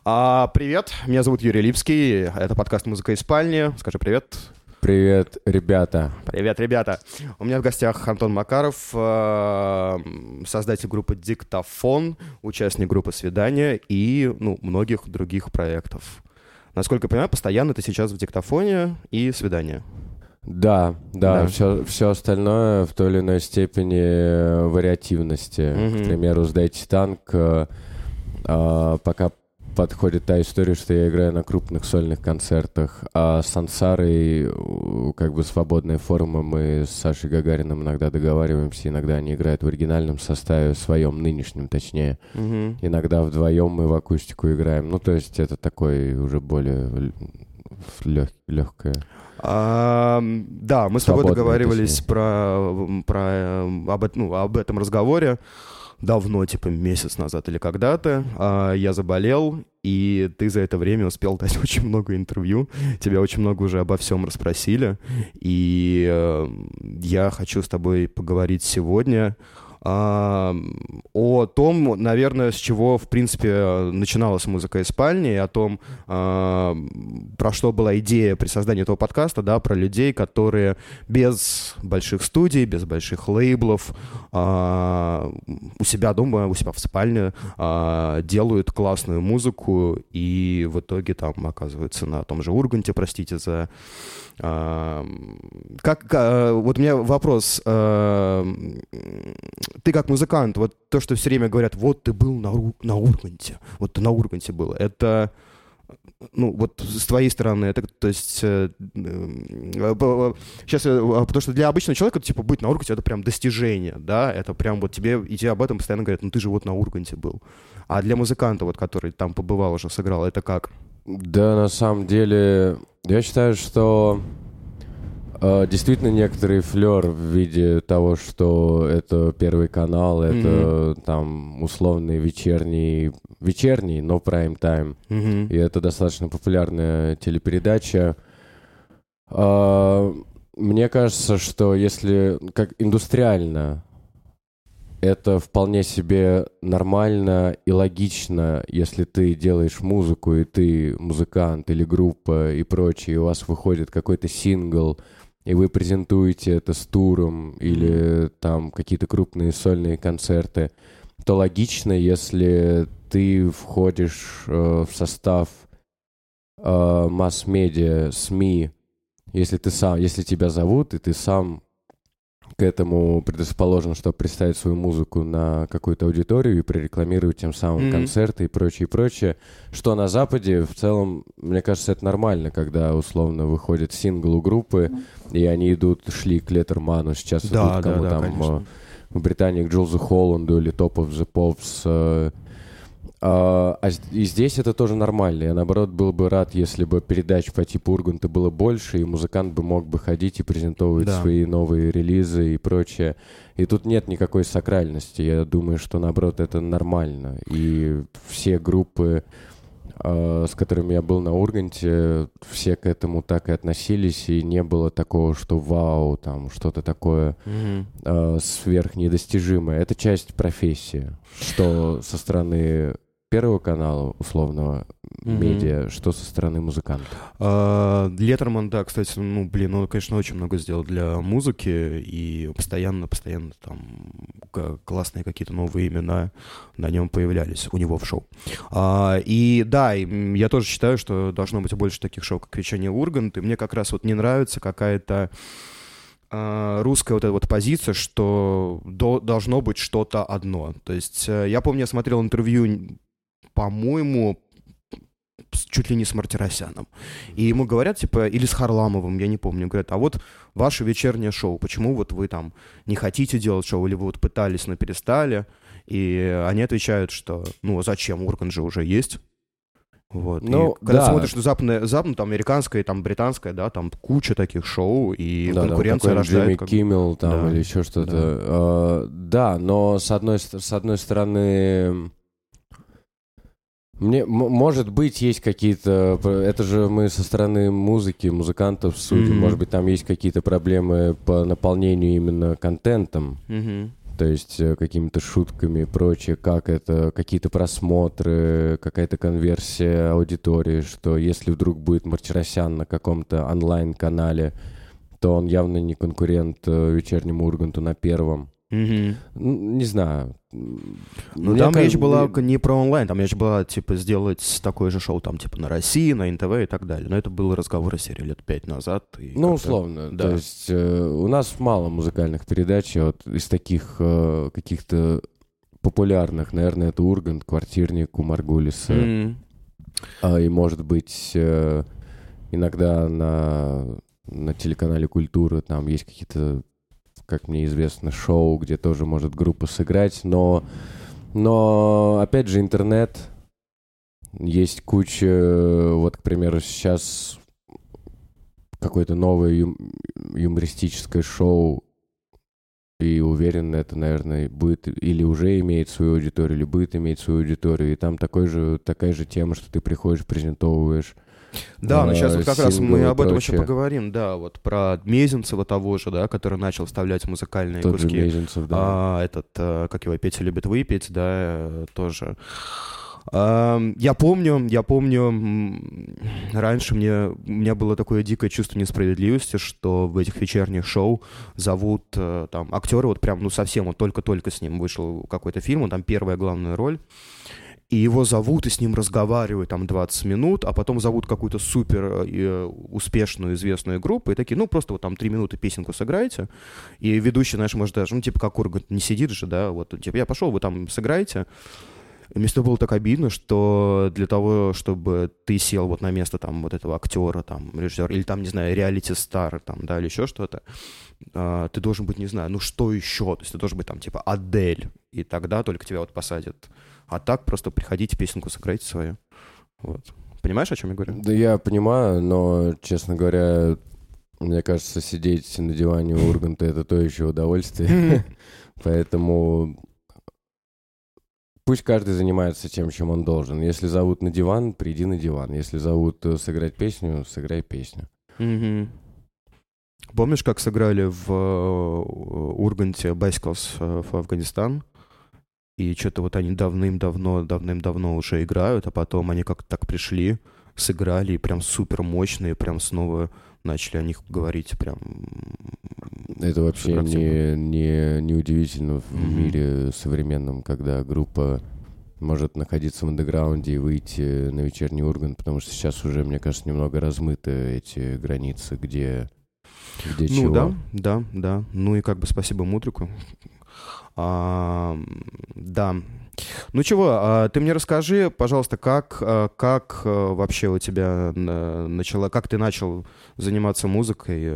Привет, меня зовут Юрий Липский, это подкаст «Музыка из спальни». Скажи привет. Привет, ребята. Привет, ребята. У меня в гостях Антон Макаров, создатель группы «Диктофон», участник группы «Свидание» и многих других проектов. Насколько я понимаю, постоянно ты сейчас в «Диктофоне» и «Свидание». Да. Все остальное в той или иной степени вариативности. К примеру, «Сдайте танк», пока подходит та история, что я играю на крупных сольных концертах, а с «Сансарой» как бы свободная форма. Мы с Сашей Гагариным иногда договариваемся, иногда они играют в оригинальном составе, своем нынешнем точнее. Иногда вдвоем мы в акустику играем. Ну, то есть это такой уже более легкое. Да, мы с тобой договаривались об этом разговоре давно, типа месяц назад или когда-то. Я заболел, и ты за это время успел дать очень много интервью. Тебя очень много уже обо всем расспросили. И я хочу с тобой поговорить сегодня о том, наверное, с чего, в принципе, начиналась «Музыка из спальни», и о том, про что была идея при создании этого подкаста, да, про людей, которые без больших студий, без больших лейблов, у себя дома, у себя в спальне делают классную музыку, и в итоге там оказываются на том же Урганте, простите за... Вот у меня вопрос. Ты как музыкант, вот то, что все время говорят, вот ты был на Урганте, вот ты на Урганте был, это, вот с твоей стороны, это, то есть, сейчас, потому что для обычного человека, типа, быть на Урганте, это прям достижение, да, это прям вот тебе, и тебе об этом постоянно говорят, ты же вот на Урганте был. А для музыканта, вот, который там побывал уже, сыграл, это как? Да, на самом деле, я считаю, что действительно некоторый флер в виде того, что это Первый канал, это там условный вечерний, но прайм-тайм. И это достаточно популярная телепередача. Мне кажется, что если как индустриально, это вполне себе нормально и логично, если ты делаешь музыку, и ты музыкант или группа и прочее, и у вас выходит какой-то сингл, и вы презентуете это с туром или там какие-то крупные сольные концерты, то логично, если ты входишь в состав масс-медиа, СМИ, если тебя зовут, и ты сам к этому предрасположен, чтобы представить свою музыку на какую-то аудиторию и прорекламировать тем самым концерты и прочее, что на Западе в целом, мне кажется, это нормально, когда условно выходит сингл у группы, и они шли к Леттерману, сейчас идут кому там в Британии к Джулсу Холланду или Top of the Pops. И здесь это тоже нормально. Я, наоборот, был бы рад, если бы передач по типу Урганта было больше, и музыкант бы мог бы ходить и презентовывать свои новые релизы и прочее. И тут нет никакой сакральности. Я думаю, что, наоборот, это нормально. И все группы, с которыми я был на Урганте, все к этому так и относились, и не было такого, что вау, там что-то такое сверхнедостижимое. Это часть профессии, что со стороны Первого канала, условного медиа, что со стороны музыканта. Леттерман, да, кстати, он, конечно, очень много сделал для музыки, и постоянно там классные какие-то новые имена на нем появлялись у него в шоу. И да, я тоже считаю, что должно быть больше таких шоу, как «Вечерний Ургант», и мне как раз вот не нравится какая-то русская вот эта вот позиция, что должно быть что-то одно. То есть я помню, я смотрел интервью, по-моему, чуть ли не с Мартиросяном. И ему говорят, типа, или с Харламовым, я не помню, говорят, а вот ваше вечернее шоу, почему вот вы там не хотите делать шоу, или вы вот пытались, но перестали? И они отвечают, что, зачем, Ургант же уже есть. Вот. И когда смотришь на западное, там американское, там британское, да, там куча таких шоу, и конкуренция рождает. Джимми Киммел там или еще что-то. Но с одной стороны... Может быть, есть какие-то... Это же мы со стороны музыкантов судим. Может быть, там есть какие-то проблемы по наполнению именно контентом. То есть какими-то шутками и прочее, как это, какие-то просмотры, какая-то конверсия аудитории, что если вдруг будет Мартиросян на каком-то онлайн-канале, то он явно не конкурент вечернему Урганту на Первом. Не знаю. Ну, там речь была не про онлайн, там речь была, типа, сделать такое же шоу, там, типа, на России, на НТВ и так далее. Но это был разговор о серии лет 5 назад. Ну, условно. Да. То есть у нас мало музыкальных передач, вот из таких каких-то популярных, наверное, это Ургант, Квартирник у Маргулиса. И, может быть, иногда на телеканале «Культура» там есть какие-то, как мне известно, шоу, где тоже может группа сыграть, но опять же, интернет, есть куча, вот, к примеру, сейчас какое-то новое юмористическое шоу, и уверен, это, наверное, будет или уже имеет свою аудиторию, или будет иметь свою аудиторию, и там такая же тема, что ты приходишь, презентовываешь. Да, но сейчас вот как раз мы об этом еще поговорим, да, вот про Мезенцева того же, да, который начал вставлять музыкальные Тот куски. Же Мезенцев, да. Как его, Петя любит выпить, да, тоже. Я помню, раньше у меня было такое дикое чувство несправедливости, что в этих вечерних шоу зовут там актера, вот прям, ну совсем, вот только-только с ним вышел какой-то фильм, он там первая главная роль, и его зовут, и с ним разговаривают там 20 минут, а потом зовут какую-то супер успешную, известную группу, и такие, ну, просто вот там 3 минуты песенку сыграйте, и ведущий, знаешь, может даже, ну, типа, как Ургант, не сидит же, да, вот, типа, я пошел, вы там сыграете. И мне было так обидно, что для того, чтобы ты сел вот на место там вот этого актера, там, режиссера, или там, не знаю, реалити-стар, там, да, или еще что-то, ты должен быть, не знаю, ну, что еще? То есть ты должен быть там, типа, Адель, и тогда только тебя вот посадят. А так просто приходите, песенку сыграйте свою. Вот. Понимаешь, о чем я говорю? Да я понимаю, но, честно говоря, мне кажется, сидеть на диване у Урганта — это то еще удовольствие. Поэтому пусть каждый занимается тем, чем он должен. Если зовут на диван, приди на диван. Если зовут сыграть песню, сыграй песню. Помнишь, как сыграли в Урганте Bicycles в Афганистан? И что-то вот они давным-давно уже играют, а потом они как-то так пришли, сыграли, и прям супер мощные, прям снова начали о них говорить, прям... Это вообще не удивительно в мире современном, когда группа может находиться в андеграунде и выйти на вечерний Ургант, потому что сейчас уже, мне кажется, немного размыты эти границы, где чего. Да. Ну и как бы спасибо Мудрику. Да. Ну чего, ты мне расскажи, пожалуйста, как вообще у тебя как ты начал заниматься музыкой?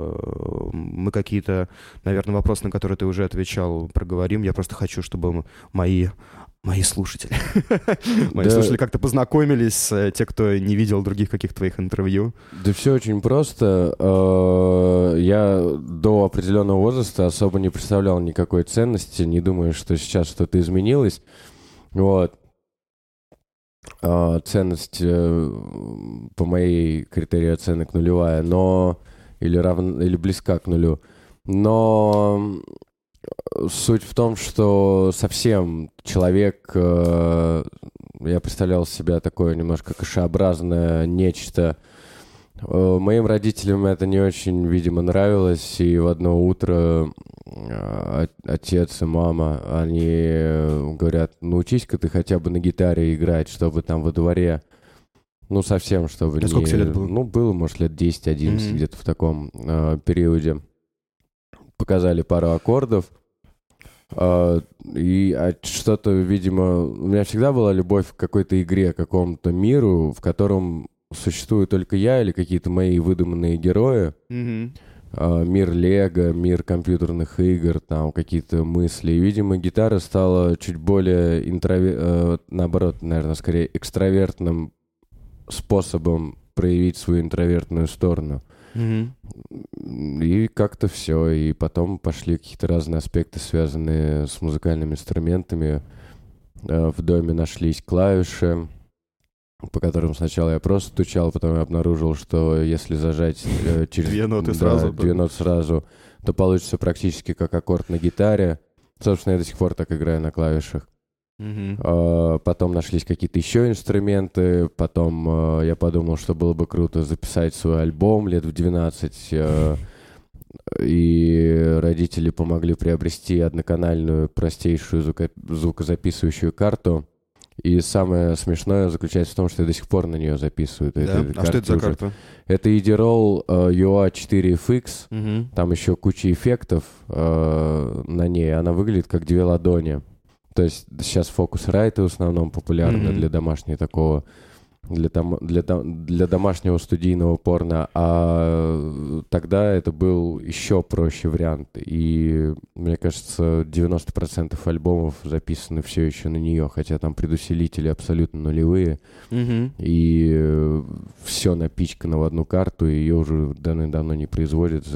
Мы какие-то, наверное, вопросы, на которые ты уже отвечал, проговорим. Я просто хочу, чтобы мои слушатели слушатели как-то познакомились, те, кто не видел других каких-то твоих интервью. Да все очень просто. Я до определенного возраста особо не представлял никакой ценности, не думаю, что сейчас что-то изменилось. Вот. Ценность по моей критерии оценок нулевая, но или близка к нулю. Но суть в том, что совсем человек, я представлял себя такое немножко кашеобразное нечто. Моим родителям это не очень, видимо, нравилось, и в одно утро отец и мама, они говорят, научись-ка ты хотя бы на гитаре играть, чтобы там во дворе, ну, совсем, чтобы не... Сколько тебе лет было? Ну, было, может, лет 10-11, где-то в таком периоде. Показали пару аккордов, и что-то, видимо, у меня всегда была любовь к какой-то игре, к какому-то миру, в котором существую только я или какие-то мои выдуманные герои. Мир Лего, мир компьютерных игр, там какие-то мысли. И, видимо, гитара стала чуть более наоборот, наверное, скорее экстравертным способом проявить свою интровертную сторону. И как-то все. И потом пошли какие-то разные аспекты, связанные с музыкальными инструментами. В доме нашлись клавиши, по которым сначала я просто стучал, потом я обнаружил, что если зажать через две ноты ноты сразу, то получится практически как аккорд на гитаре. Собственно, я до сих пор так играю на клавишах. Потом нашлись какие-то еще инструменты. Потом я подумал, что было бы круто записать свой альбом лет в 12. И родители помогли приобрести одноканальную простейшую звукозаписывающую карту. И самое смешное заключается в том, что я до сих пор на нее записываю. Да? А что это за карта? Это Edirol UA4FX. Там еще куча эффектов на ней. Она выглядит как две ладони. То есть сейчас Focusrite в основном популярны для домашнего такого, для домашнего студийного порно, а тогда это был еще проще вариант. И мне кажется, 90% альбомов записаны все еще на нее, хотя там предусилители абсолютно нулевые. И все напичкано в одну карту, и ее уже давно не производят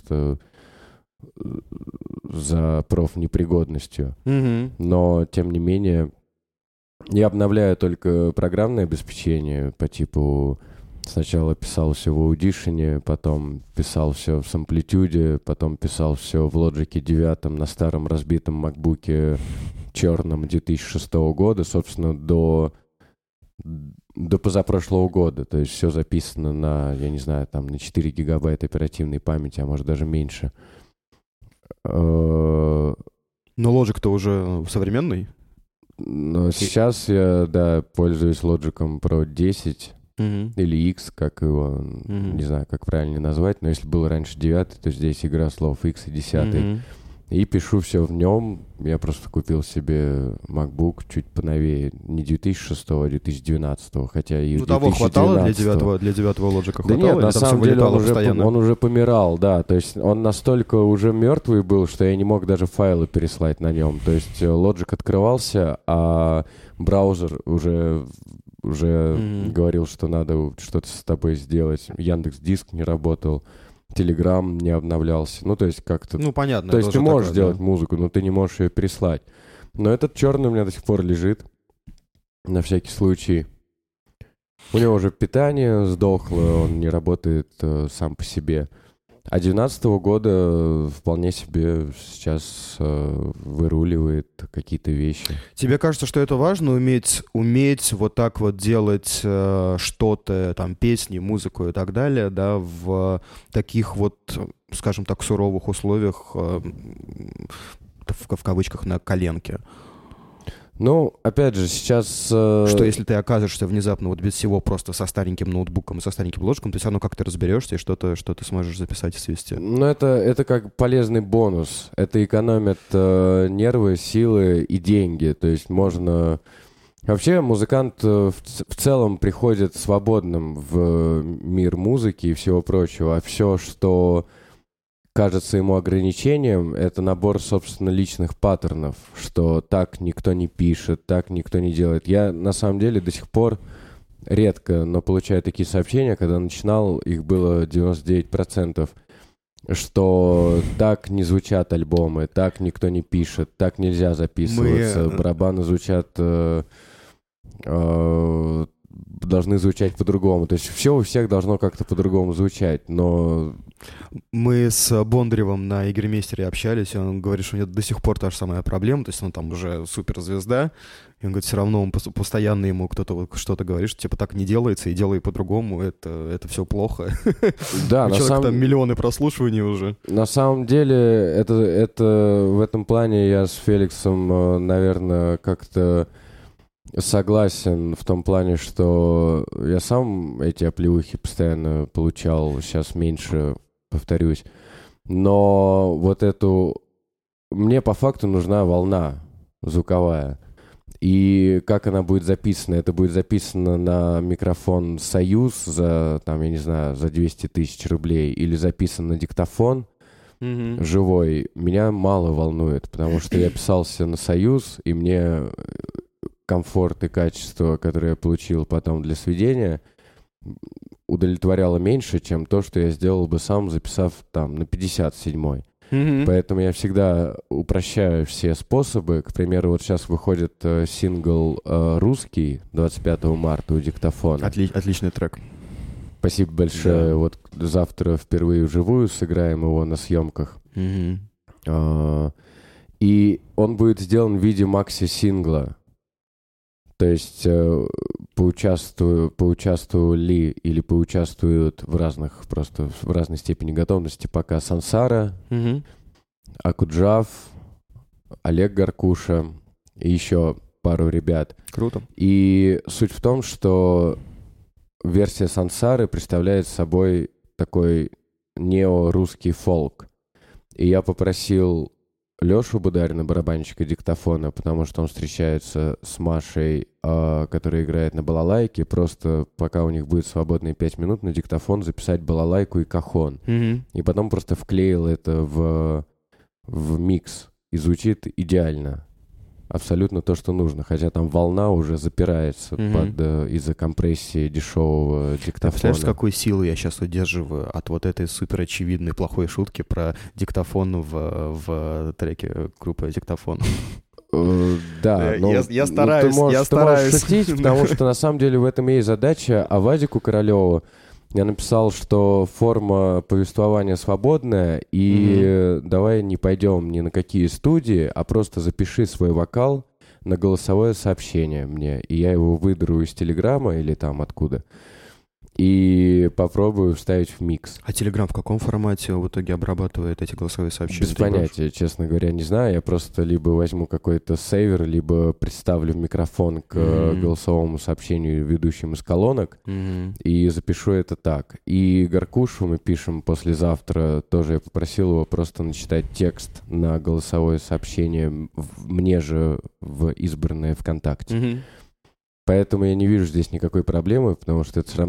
за профнепригодностью. Но, тем не менее, я обновляю только программное обеспечение по типу сначала писал все в Audition, потом писал все в Samplitude, потом писал все в Logic 9 на старом разбитом MacBook черном 2006 года, собственно, до позапрошлого года. То есть все записано на, я не знаю, там на 4 гигабайта оперативной памяти, а может даже меньше. Но Logic-то уже современный? Но сейчас я, пользуюсь Logic Pro 10 или X, как его, не знаю, как правильно назвать, но если был раньше 9, то здесь игра слов X и 10. И пишу все в нем. Я просто купил себе MacBook чуть поновее. Не 2006, а 2012. Хотя и 2012. Того хватало для 9-го Logic? Хватало? Да нет, на самом деле он уже помирал, да. То есть он настолько уже мертвый был, что я не мог даже файлы переслать на нем. То есть Logic открывался, а браузер уже говорил, что надо что-то с тобой сделать. Яндекс.Диск не работал. Телеграм не обновлялся. Ну, то есть как-то... Ну, понятно. То есть ты можешь делать музыку, но ты не можешь ее переслать. Но этот черный у меня до сих пор лежит. На всякий случай. У него уже питание сдохло, он не работает сам по себе. А 2012 года вполне себе сейчас выруливает какие-то вещи. Тебе кажется, что это важно, уметь вот так вот делать что-то, там, песни, музыку и так далее, да, в таких вот, скажем так, суровых условиях, в кавычках, на коленке? Ну, опять же, сейчас... Что если ты окажешься внезапно вот без всего просто со стареньким ноутбуком и со стареньким ложком, ты все равно как-то разберешься и что-то сможешь записать и свести? Ну, это как полезный бонус. Это экономит нервы, силы и деньги. То есть можно... Вообще музыкант в целом приходит свободным в мир музыки и всего прочего, а все, что... кажется ему ограничением, это набор, собственно, личных паттернов, что так никто не пишет, так никто не делает. Я, на самом деле, до сих пор редко, но получаю такие сообщения, когда начинал, их было 99%, что так не звучат альбомы, так никто не пишет, так нельзя записываться, барабаны звучат... должны звучать по-другому. То есть все у всех должно как-то по-другому звучать, но... Мы с Бондаревым на Игромейстере общались, и он говорит, что у него до сих пор та же самая проблема, то есть он там уже суперзвезда, и он говорит, все равно он постоянно ему кто-то что-то говорит, что типа так не делается, и делай по-другому, это все плохо. Да, у человека там миллионы прослушиваний уже. На самом деле, это в этом плане я с Феликсом, наверное, как-то согласен в том плане, что я сам эти оплеухи постоянно получал, сейчас меньше, повторюсь. Но вот мне по факту нужна волна звуковая. И как она будет записана? Это будет записано на микрофон «Союз» за, там, я не знаю, за 200 тысяч рублей или записано на диктофон живой. Меня мало волнует, потому что я писался на «Союз», и мне... комфорт и качество, которое я получил потом для сведения, удовлетворяло меньше, чем то, что я сделал бы сам, записав там на 57-й. Поэтому я всегда упрощаю все способы. К примеру, вот сейчас выходит сингл «Русский» 25 марта у «Диктофона». Отличный трек. Спасибо большое. Да. Вот завтра впервые вживую сыграем его на съемках. И он будет сделан в виде макси-сингла. То есть поучаствовали или поучаствуют просто в разной степени готовности пока Сансара, Акуджав, Олег Гаркуша и еще пару ребят. Круто. И суть в том, что версия Сансары представляет собой такой нео-русский фолк. И я попросил Лешу Бударина, барабанщика диктофона, потому что он встречается с Машей, которая играет на балалайке, просто пока у них будет свободные 5 минут на диктофон записать балалайку и кахон. И потом просто вклеил это в микс. И звучит идеально. Абсолютно то, что нужно. Хотя там волна уже запирается из-за компрессии дешевого диктофона. Представляешь, с какой силой я сейчас удерживаю от вот этой супер очевидной плохой шутки про диктофон в треке группы «Диктофон». Да, но я стараюсь. Ты можешь шутить, потому что на самом деле в этом и есть задача. А Вадику Королеву я написал, что форма повествования свободная, и давай не пойдем ни на какие студии, а просто запиши свой вокал на голосовое сообщение мне, и я его выдру из Телеграма или там откуда, и попробую вставить в микс. А Телеграм в каком формате в итоге обрабатывает эти голосовые сообщения? Без понятия, честно говоря, не знаю. Я просто либо возьму какой-то сейвер, либо представлю микрофон к голосовому сообщению, ведущим из колонок, и запишу это так. И Гаркушу мы пишем послезавтра. Тоже я попросил его просто начитать текст на голосовое сообщение мне же в избранное ВКонтакте. Поэтому я не вижу здесь никакой проблемы, потому что это все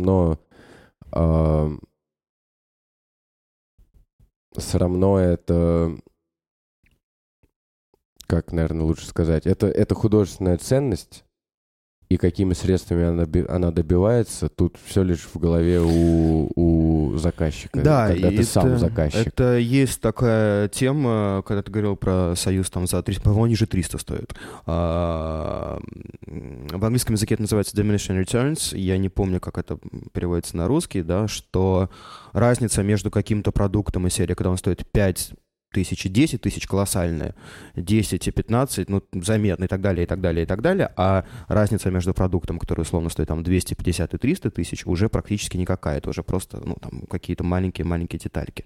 равно это, как, наверное, лучше сказать, это художественная ценность, и какими средствами она добивается, тут все лишь в голове у заказчика, да, когда ты сам заказчик. Это есть такая тема, когда ты говорил про Союз там за 300, по-моему, ниже 300 стоит. В английском языке это называется diminishing returns, я не помню, как это переводится на русский, да, что разница между каким-то продуктом и серией, когда он стоит 5 тысяч и 10 тысяч колоссальная, 10 и 15, ну, заметно и так далее, и так далее, и так далее, а разница между продуктом, который условно стоит там 250 и 300 тысяч, уже практически никакая, это уже просто, ну, там, какие-то маленькие-маленькие детальки.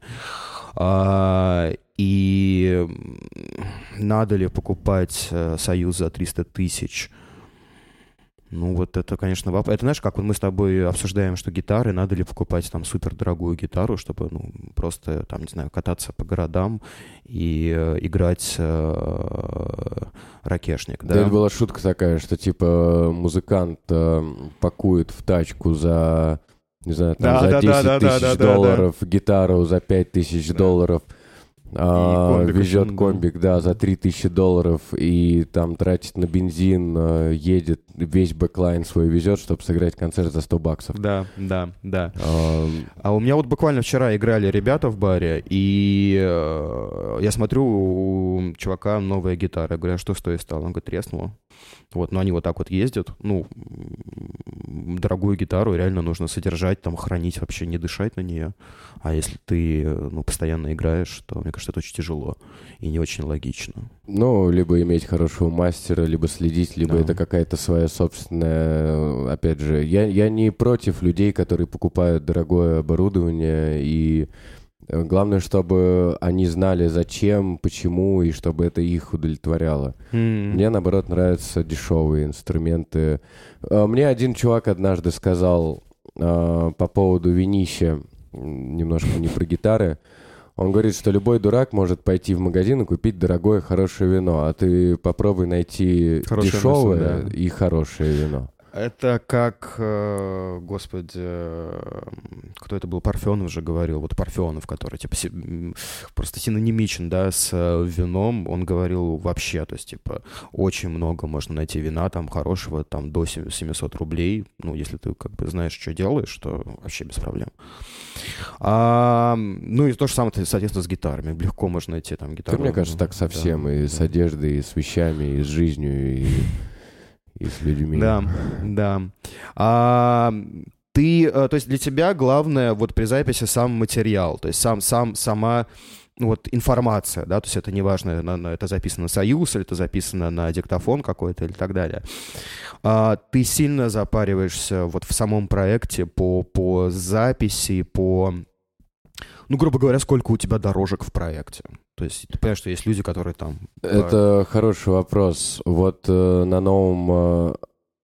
И надо ли покупать Союз за 300 тысяч? Ну, вот это, конечно, вопрос. Это, знаешь, как вот мы с тобой обсуждаем, что гитары, надо ли покупать там супердорогую гитару, чтобы, ну, просто, там, не знаю, кататься по городам и играть ракешник, да? Да, это была шутка такая, что, типа, музыкант пакует в тачку за, не знаю, там, за 10 тысяч долларов, гитару за 5 тысяч долларов, везет комбик, да, за 3000 долларов и там тратит на бензин, едет, весь бэклайн свой везет, чтобы сыграть концерт за $100. Да. А у меня вот буквально вчера играли ребята в баре, и я смотрю, у чувака новая гитара. Я говорю, а что стоит стало? Он говорит, треснула. Вот, но они вот так вот ездят. Ну, дорогую гитару реально нужно содержать, там, хранить, вообще не дышать на нее. А если ты, ну, постоянно играешь, то, мне кажется, это очень тяжело и не очень логично. Ну, либо иметь хорошего мастера, либо следить, либо это какая-то своя собственная... Опять же, я не против людей, которые покупают дорогое оборудование, и главное, чтобы они знали, зачем, почему, и чтобы это их удовлетворяло. Мне, наоборот, нравятся дешевые инструменты. Мне один чувак однажды сказал по поводу винища, немножко не про гитары. Он говорит, что любой дурак может пойти в магазин и купить дорогое, хорошее вино, а ты попробуй найти хорошее дешевое вино, да, и хорошее вино. Это как, господи, кто это был, Парфенов же говорил, вот Парфенов, который, типа, просто синонимичен, да, с вином, он говорил вообще, то есть, типа, очень много можно найти вина, там, хорошего, там, до 700 рублей, ну, если ты, как бы, знаешь, что делаешь, то вообще без проблем. Ну, и то же самое, соответственно, с гитарами, легко можно найти, там, гитару. Мне кажется, так совсем, да, и с одеждой, и с вещами, и с жизнью, и с людьми. Да. Ты, то есть для тебя главное вот при записи сам материал, то есть сама вот информация, да, то есть это неважно, это записано на Союз, или это записано на диктофон какой-то, или так далее. Ты сильно запариваешься вот в самом проекте по записи, ну, грубо говоря, сколько у тебя дорожек в проекте? То есть ты понимаешь, что есть люди, которые там... Это хороший вопрос. Вот на новом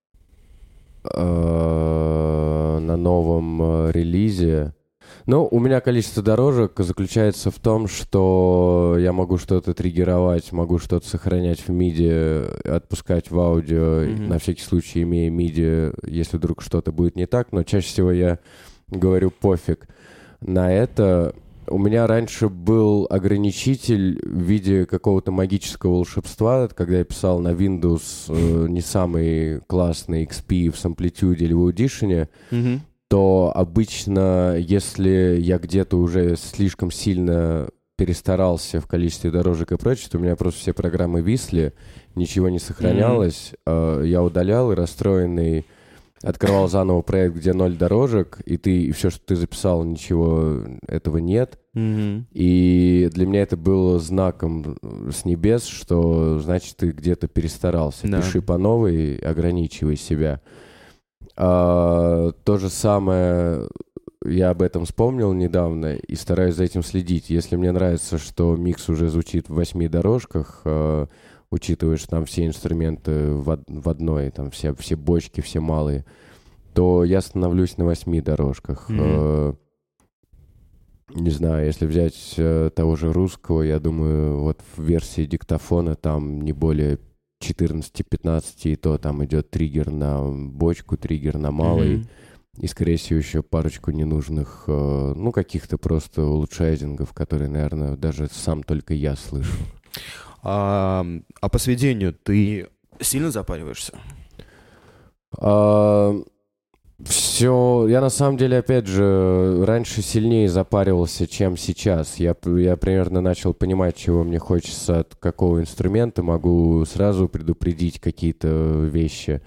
релизе. Ну, у меня количество дорожек заключается в том, что я могу что-то триггеровать, могу что-то сохранять в MIDI, отпускать в аудио, на всякий случай имея MIDI, если вдруг что-то будет не так, но чаще всего я говорю пофиг на это. У меня раньше был ограничитель в виде какого-то магического волшебства, когда я писал на Windows не самый классный XP в самплитуде или в Audition, то обычно, если я где-то уже слишком сильно перестарался в количестве дорожек и прочее, то у меня просто все программы висли, ничего не сохранялось, я удалял и расстроенный открывал заново проект, где 0 дорожек, и все, что ты записал, ничего этого нет. И для меня это было знаком с небес, что, значит, ты где-то перестарался. Да. Пиши по новой, ограничивай себя. То же самое, я об этом вспомнил недавно и стараюсь за этим следить. Если мне нравится, что микс уже звучит в 8 дорожках, учитывая, что там все инструменты в одной, там все бочки, все малые, то я становлюсь на 8 дорожках. Не знаю, если взять того же русского, я думаю, вот в версии диктофона там не более 14-15, и то там идет триггер на бочку, триггер на малый, и, скорее всего, еще парочку ненужных, ну, каких-то просто улучшайзингов, которые, наверное, даже сам только я слышу. А по сведению ты сильно запариваешься? Все, я на самом деле, опять же, раньше сильнее запаривался, чем сейчас. Я примерно начал понимать, чего мне хочется от какого инструмента. Могу сразу предупредить какие-то вещи.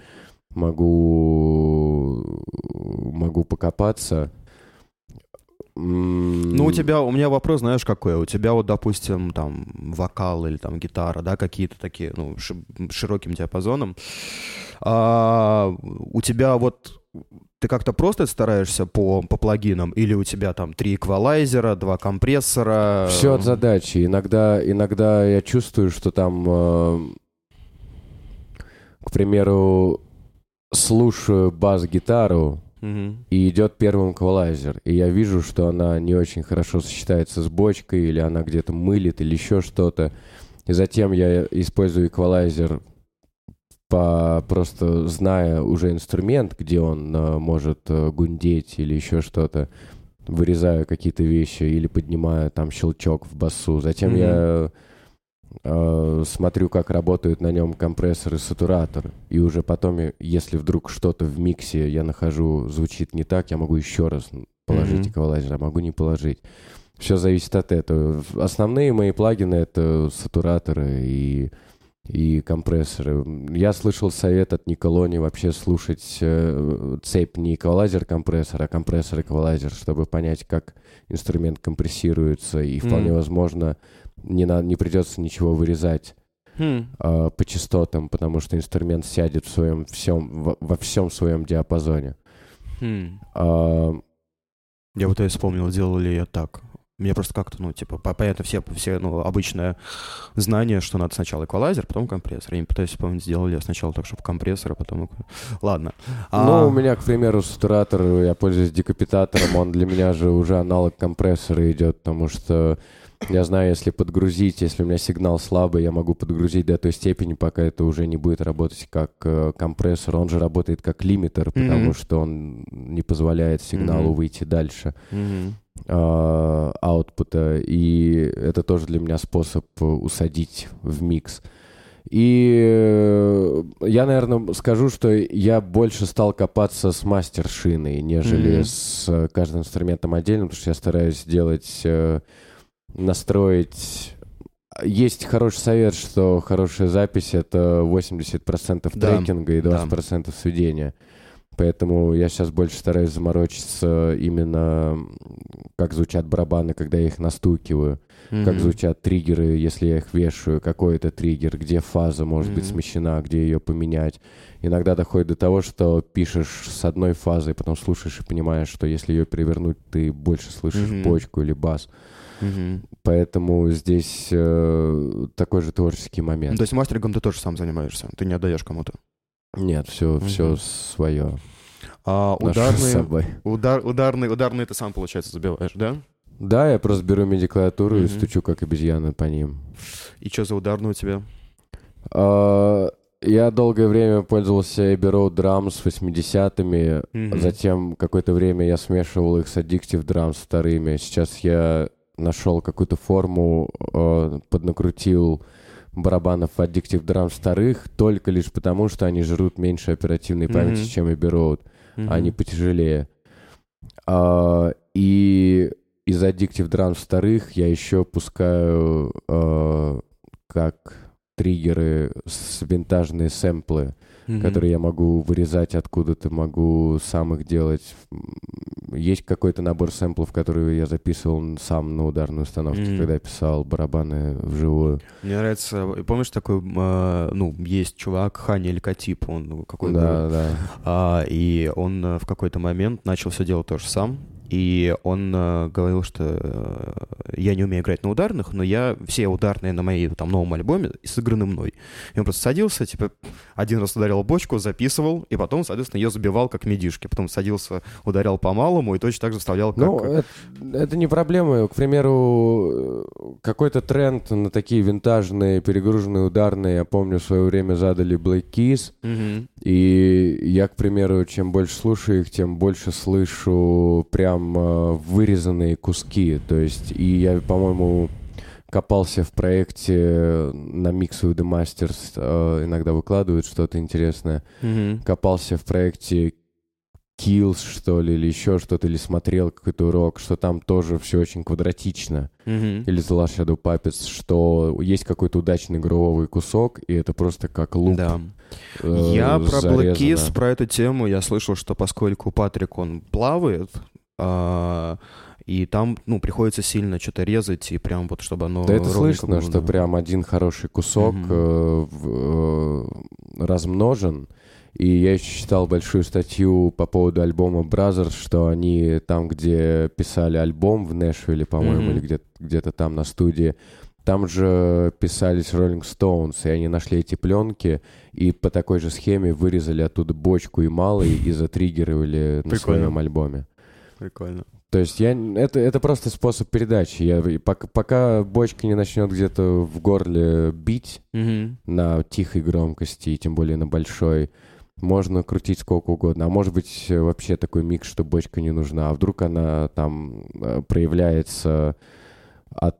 Могу покопаться. Ну, у меня вопрос, знаешь, какой? У тебя вот, допустим, там, вокал или там гитара, да, какие-то такие, ну, широким диапазоном. У тебя вот, ты как-то просто стараешься по плагинам, или у тебя там 3 эквалайзера, 2 компрессора? Все от задачи. Иногда я чувствую, что там, к примеру, слушаю бас-гитару, и идет первым эквалайзер. И я вижу, что она не очень хорошо сочетается с бочкой, или она где-то мылит, или еще что-то. И затем я использую эквалайзер, просто зная уже инструмент, где он может гундеть или еще что-то. Вырезаю какие-то вещи или поднимаю там щелчок в басу. Затем я смотрю, как работают на нем компрессор и сатуратор. И уже потом, если вдруг что-то в миксе я нахожу, звучит не так, я могу еще раз положить эквалайзер, а могу не положить. Все зависит от этого. Основные мои плагины — это сатураторы и компрессоры. Я слышал совет от Николони вообще слушать цепь не эквалайзер-компрессор, а компрессор-эквалайзер, чтобы понять, как инструмент компрессируется. И вполне возможно, не придется ничего вырезать по частотам, потому что инструмент сядет во всем своем диапазоне. Я вот и вспомнил, делали я так. Мне просто как-то, ну, типа, понятно, все ну, обычное знание, что надо сначала эквалайзер, потом компрессор. Я не пытаюсь вспомнить, сделали я сначала так, чтобы компрессор, а потом... Ладно. Ну, у меня, к примеру, сатуратор, я пользуюсь декапитатором, он для меня же уже аналог компрессора идет, потому что я знаю, если подгрузить, если у меня сигнал слабый, я могу подгрузить до той степени, пока это уже не будет работать как компрессор. Он же работает как лимитер, потому что он не позволяет сигналу выйти дальше аутпута. И это тоже для меня способ усадить в микс. И я, наверное, скажу, что я больше стал копаться с мастер-шиной, нежели с каждым инструментом отдельно, потому что я стараюсь настроить... Есть хороший совет, что хорошая запись — это 80% трекинга и 20% сведения. Поэтому я сейчас больше стараюсь заморочиться именно как звучат барабаны, когда я их настукиваю, как звучат триггеры, если я их вешаю, какой это триггер, где фаза может быть смещена, где ее поменять. Иногда доходит до того, что пишешь с одной фазой, потом слушаешь и понимаешь, что если ее перевернуть, ты больше слышишь бочку или бас. Поэтому здесь такой же творческий момент. То есть мастерингом ты тоже сам занимаешься? Ты не отдаешь кому-то? Нет, все свое. А ударные ты сам, получается, забиваешь, да? Да, я просто беру MIDI-клавиатуру и стучу, как обезьяна, по ним. И что за ударные у тебя? Я долгое время пользовался Abbey Road Drums 80-ми, затем какое-то время я смешивал их с Addictive Drums вторыми. Сейчас я нашел какую-то форму, поднакрутил барабанов Addictive Drums вторых только лишь потому, что они жрут меньше оперативной памяти, чем Abbey Road. Они потяжелее. И из Addictive Drums вторых я еще пускаю как триггеры винтажные сэмплы, которые я могу вырезать откуда-то, могу сам их делать. Есть какой-то набор сэмплов, которые я записывал сам на ударной установке, когда писал барабаны вживую. Мне нравится, помнишь, такой, есть чувак, Хани Элькатип, он какой-то... Да. И он в какой-то момент начал все делать тоже сам. И он говорил, что я не умею играть на ударных, но все ударные на моем новом альбоме сыграны мной. И он просто садился, один раз ударил бочку, записывал, и потом, соответственно, ее забивал как мидишки. Потом садился, ударял по малому и точно так же вставлял как... это не проблема. К примеру, какой-то тренд на такие винтажные, перегруженные ударные, я помню, в свое время задали Black Keys. И я, к примеру, чем больше слушаю их, тем больше слышу прям вырезанные куски. То есть, и я, по-моему, копался в проекте на Mix with the Masters, иногда выкладывают что-то интересное. Копался в проекте Kills, что ли, или еще что-то, или смотрел какой-то урок, что там тоже все очень квадратично. Или The Last Shadow Puppets, что есть какой-то удачный грувовый кусок, и это просто как луп. Да. Я про Black Keys, про эту тему, я слышал, что поскольку Патрик, он плавает, и там, приходится сильно что-то резать, и прям вот, чтобы оно... Да это слышно, что прям один хороший кусок размножен. И я еще читал большую статью по поводу альбома Brothers, что они там, где писали альбом в Нэшвилле, по-моему, или где-то там на студии, там же писались Rolling Stones, и они нашли эти пленки, и по такой же схеме вырезали оттуда бочку и малый, и затриггерировали на своем альбоме. Прикольно. То есть это просто способ передачи. Пока бочка не начнет где-то в горле бить на тихой громкости, и тем более на большой, можно крутить сколько угодно. А может быть вообще такой микс, что бочка не нужна. А вдруг она там проявляется от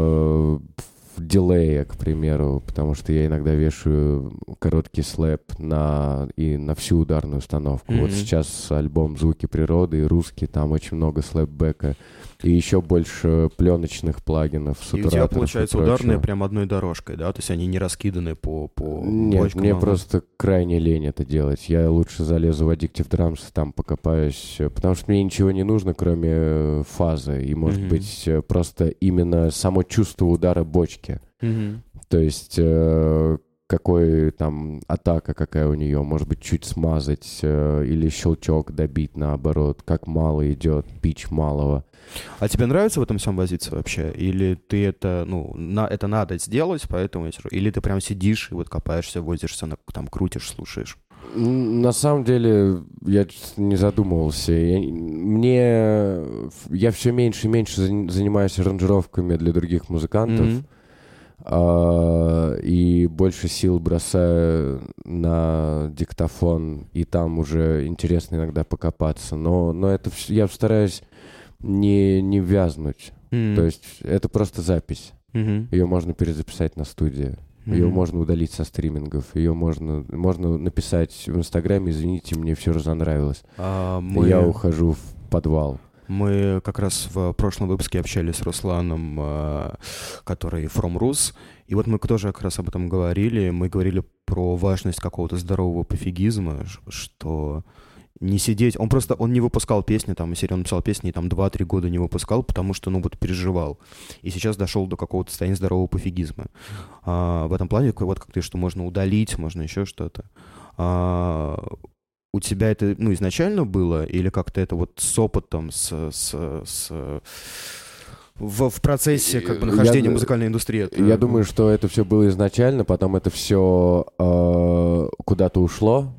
дилея, к примеру, потому что я иногда вешаю короткий слэп на всю ударную установку. Вот сейчас альбом «Звуки природы» и русский, там очень много слэпбэка и еще больше пленочных плагинов, и у тебя, получается, ударные прям одной дорожкой, да? То есть они не раскиданы по Нет, бочкам? Мне просто крайне лень это делать. Я лучше залезу в Addictive Drums, там покопаюсь, потому что мне ничего не нужно, кроме фазы. И, может быть, просто именно само чувство удара бочки. То есть какой там атака, какая у нее, может быть, чуть смазать или щелчок добить наоборот, как мало идет, пич малого. А тебе нравится в этом всем возиться вообще? Или ты это надо сделать, поэтому... Или ты прям сидишь и вот копаешься, возишься, там крутишь, слушаешь? На самом деле, я не задумывался. Я все меньше и меньше занимаюсь аранжировками для других музыкантов. И больше сил бросаю на диктофон, и там уже интересно иногда покопаться. Но это я стараюсь не вязнуть. То есть это просто запись. Ее можно перезаписать на студии. Ее можно удалить со стримингов. Ее можно написать в Инстаграме: извините, мне все разонравилось. Я ухожу в подвал. Мы как раз в прошлом выпуске общались с Русланом, который From Rus, и вот мы тоже как раз об этом говорили. Мы говорили про важность какого-то здорового пофигизма, что Не сидеть. Он не выпускал песни, там, серии он написал песни, и там 2-3 года не выпускал, потому что, ну, вот переживал. И сейчас дошел до какого-то состояния здорового пофигизма. В этом плане, вот как ты, что можно удалить, можно еще что-то. У тебя это, ну, изначально было, или как-то это вот с опытом, в процессе как бы нахождения в музыкальной индустрии? Я думаю, что это все было изначально, потом это все куда-то ушло.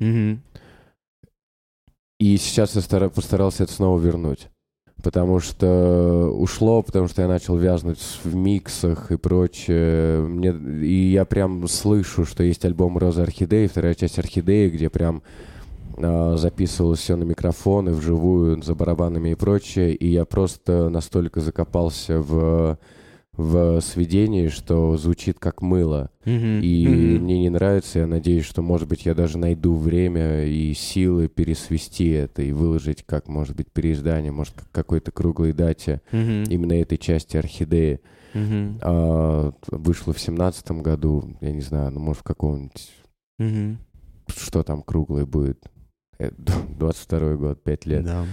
И сейчас я постарался это снова вернуть. Потому что ушло, потому что я начал вязнуть в миксах и прочее. И я прям слышу, что есть альбом «Роза Орхидеи», вторая часть «Орхидеи», где прям записывалось все на микрофоны, вживую, за барабанами и прочее. И я просто настолько закопался в сведении, что звучит как мыло. И мне не нравится. Я надеюсь, что, может быть, я даже найду время и силы пересвести это и выложить как, может быть, переиздание, может, к какой-то круглой дате именно этой части «Орхидеи». Вышло в 17-м году, я не знаю, ну, может, в каком-нибудь... Что там круглый будет? 22-й год, 5 лет. Да.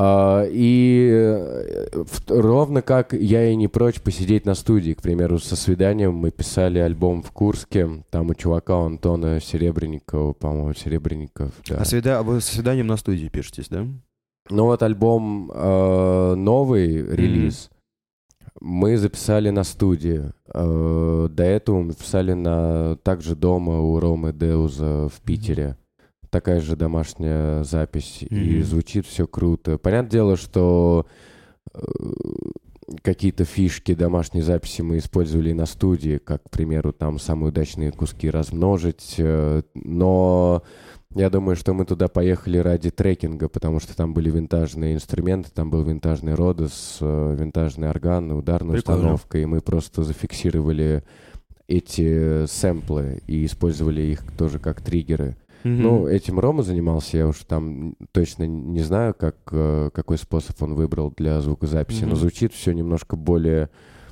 Ровно как я и не прочь посидеть на студии. К примеру, со «Свиданием» мы писали альбом в Курске. Там у чувака Антона Серебренникова, по-моему, Серебренников. Да. Вы со «Свиданием» на студии пишетесь, да? Ну вот альбом новый, релиз, мы записали на студии. До этого мы писали также дома у Ромы Деуза в Питере. Такая же домашняя запись. И звучит все круто. Понятное дело, что какие-то фишки домашней записи мы использовали и на студии, как, к примеру, там самые удачные куски размножить. Но я думаю, что мы туда поехали ради трекинга, потому что там были винтажные инструменты, там был винтажный Родос, винтажный орган, ударная установка, и мы просто зафиксировали эти сэмплы и использовали их тоже как триггеры. Ну, этим Рома занимался, я уж там точно не знаю, какой способ он выбрал для звукозаписи, но звучит все немножко более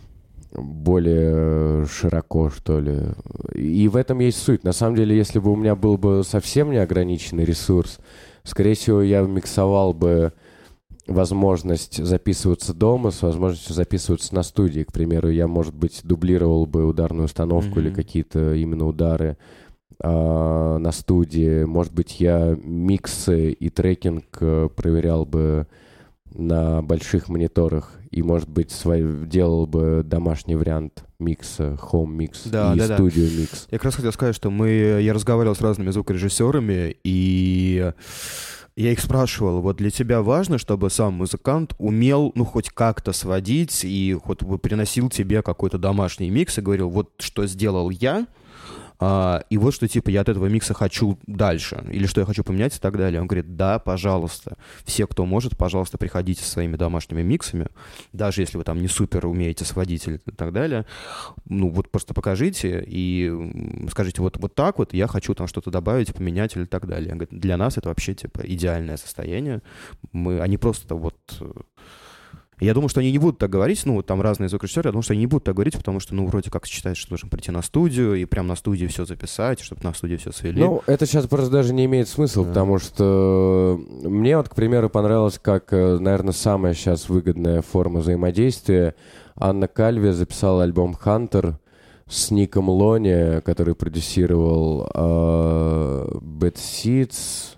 широко, что ли. И в этом есть суть. На самом деле, если бы у меня был бы совсем неограниченный ресурс, скорее всего, я миксовал бы возможность записываться дома с возможностью записываться на студии. К примеру, я, может быть, дублировал бы ударную установку или какие-то именно удары на студии. Может быть, я миксы и трекинг проверял бы на больших мониторах и, может быть, делал бы домашний вариант микса, home-микс и студио-микс. Я как раз хотел сказать, что я разговаривал с разными звукорежиссерами, и я их спрашивал, вот для тебя важно, чтобы сам музыкант умел, ну, хоть как-то сводить и хоть бы приносил тебе какой-то домашний микс и говорил, вот что сделал я, и вот что, типа, я от этого микса хочу дальше, или что я хочу поменять и так далее. Он говорит, да, пожалуйста, все, кто может, пожалуйста, приходите со своими домашними миксами, даже если вы там не супер умеете сводить и так далее. Ну, вот просто покажите и скажите, вот так вот, я хочу там что-то добавить, поменять или так далее. Он говорит, для нас это вообще, типа, идеальное состояние. Они просто вот... Я думаю, что они не будут так говорить, ну, там разные звукорежиссеры, я думаю, что они не будут так говорить, потому что, ну, вроде как считают, что должен прийти на студию и прям на студии все записать, чтобы на студии все свели. Ну, это сейчас просто даже не имеет смысла, потому что мне вот, к примеру, понравилось, как, наверное, самая сейчас выгодная форма взаимодействия. Анна Кальви записала альбом «Хантер» с Ником Лони, который продюсировал Bad Seeds.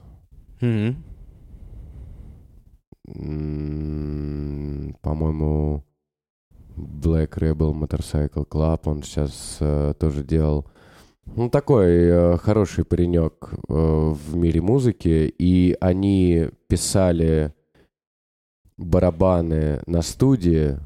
По-моему, Black Rebel Motorcycle Club он сейчас тоже делал. Ну, такой хороший паренек в мире музыки. И они писали барабаны на студии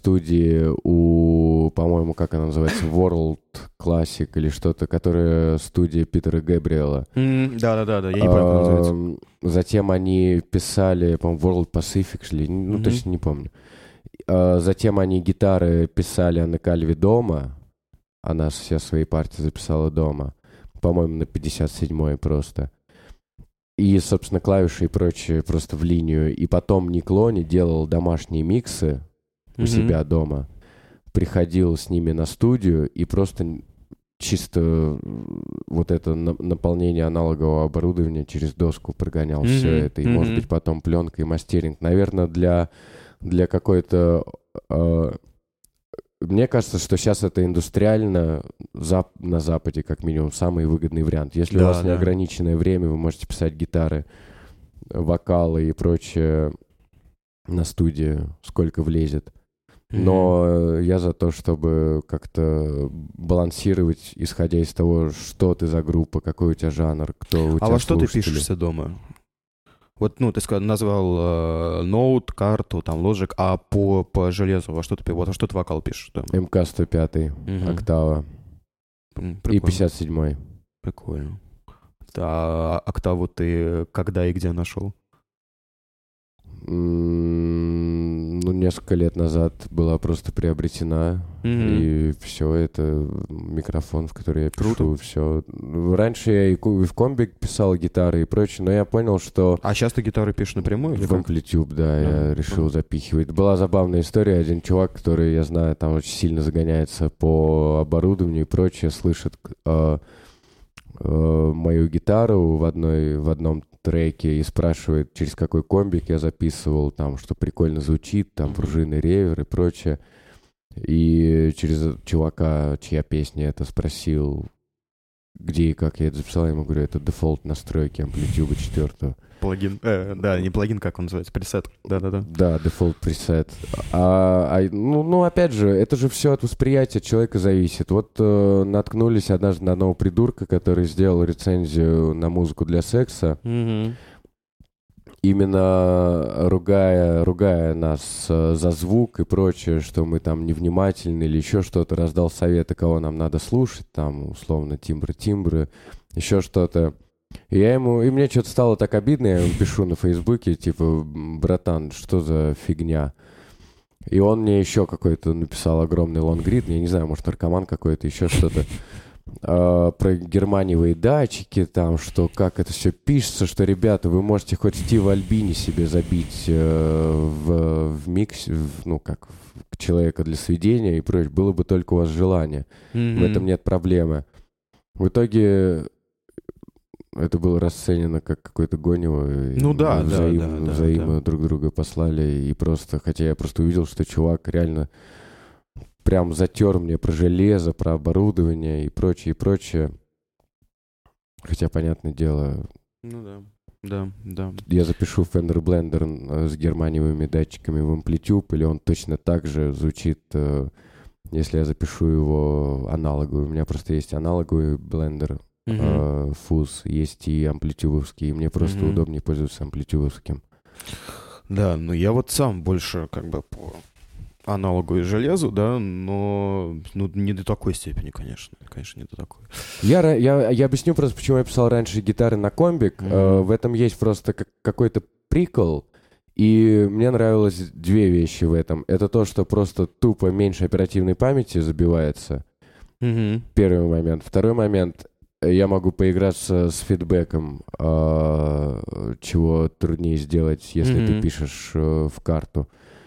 у, по-моему, как она называется, World Classic или что-то, которая студия Питера Гэбриэла. Да-да-да, я не помню, как называется. Затем они писали, по-моему, World Pacific, ну, точно не помню. Затем они гитары писали Анна Кальви дома. Она все свои партии записала дома. По-моему, на 57-й просто. И, собственно, клавиши и прочее просто в линию. И потом Ник Лони делал домашние миксы у себя дома. Приходил с ними на студию и просто чисто вот это наполнение аналогового оборудования через доску прогонял все это, и, может быть, потом пленка и мастеринг. Наверное, для какой-то... Мне кажется, что сейчас это индустриально на Западе, как минимум, самый выгодный вариант. Если у вас неограниченное время, вы можете писать гитары, вокалы и прочее на студии, сколько влезет. Но я за то, чтобы как-то балансировать, исходя из того, что ты за группа, какой у тебя жанр, кто у тебя во что ты слушатели. пишешься дома? Вот, ты назвал ноут, карту, там, Logic, а по железу во что ты вокал пишешь дома? МК-105, октава. И 57-й. Прикольно. А октаву ты когда и где нашел? Несколько лет назад была просто приобретена, и все, это микрофон, в который я пишу, все. Раньше я и в комбик писал гитары и прочее, но я понял, что... А сейчас ты гитары пишешь напрямую? В Amplitude, да, я решил запихивать. Была забавная история, один чувак, который, я знаю, там очень сильно загоняется по оборудованию и прочее, слышит мою гитару в одном треке и спрашивает, через какой комбик я записывал, там, что прикольно звучит, там, пружины, ревер и прочее. И через чувака, чья песня это, спросил, где и как я это записал. Я ему говорю, это дефолт настройки Amplitude 4. Плагин, не плагин, как он называется, пресет. Да-да-да. Да, дефолт пресет. Опять же, это же все от восприятия человека зависит. Вот наткнулись однажды на одного придурка, который сделал рецензию на музыку для секса. Именно ругая нас за звук и прочее, что мы там невнимательны или еще что-то, раздал советы, кого нам надо слушать, там, условно, тимбры, еще что-то. И мне что-то стало так обидно, я ему пишу на Фейсбуке, типа, братан, что за фигня? И он мне еще какой-то написал огромный лонгрид, я не знаю, может, наркоман какой-то, еще что-то. Про германиевые датчики, там, что как это все пишется, что, ребята, вы можете хоть Стива Альбини себе забить в микс, как человека для сведения и прочее, было бы только у вас желание. В этом нет проблемы. В итоге это было расценено как какое-то гонево. Взаимно друг друга послали. И просто, хотя я просто увидел, что чувак реально прям затер мне про железо, про оборудование и прочее, и прочее. Хотя, понятное дело... Да. Я запишу Fender Blender с германиевыми датчиками в Amplitude, или он точно так же звучит, если я запишу его аналоговый. У меня просто есть аналоговый блендер, фуз, есть и амплитюдовский, и мне просто удобнее пользоваться амплитюдовским. Да, я вот сам больше как бы по аналогу и железу, да, но не до такой степени, конечно. Конечно, не до такой. Я объясню просто, почему я писал раньше гитары на комбик. В этом есть просто какой-то прикол, и мне нравилось две вещи в этом. Это то, что просто тупо меньше оперативной памяти забивается. Первый момент. Второй момент. Я могу поиграться с фидбэком, чего труднее сделать, если ты пишешь в карту.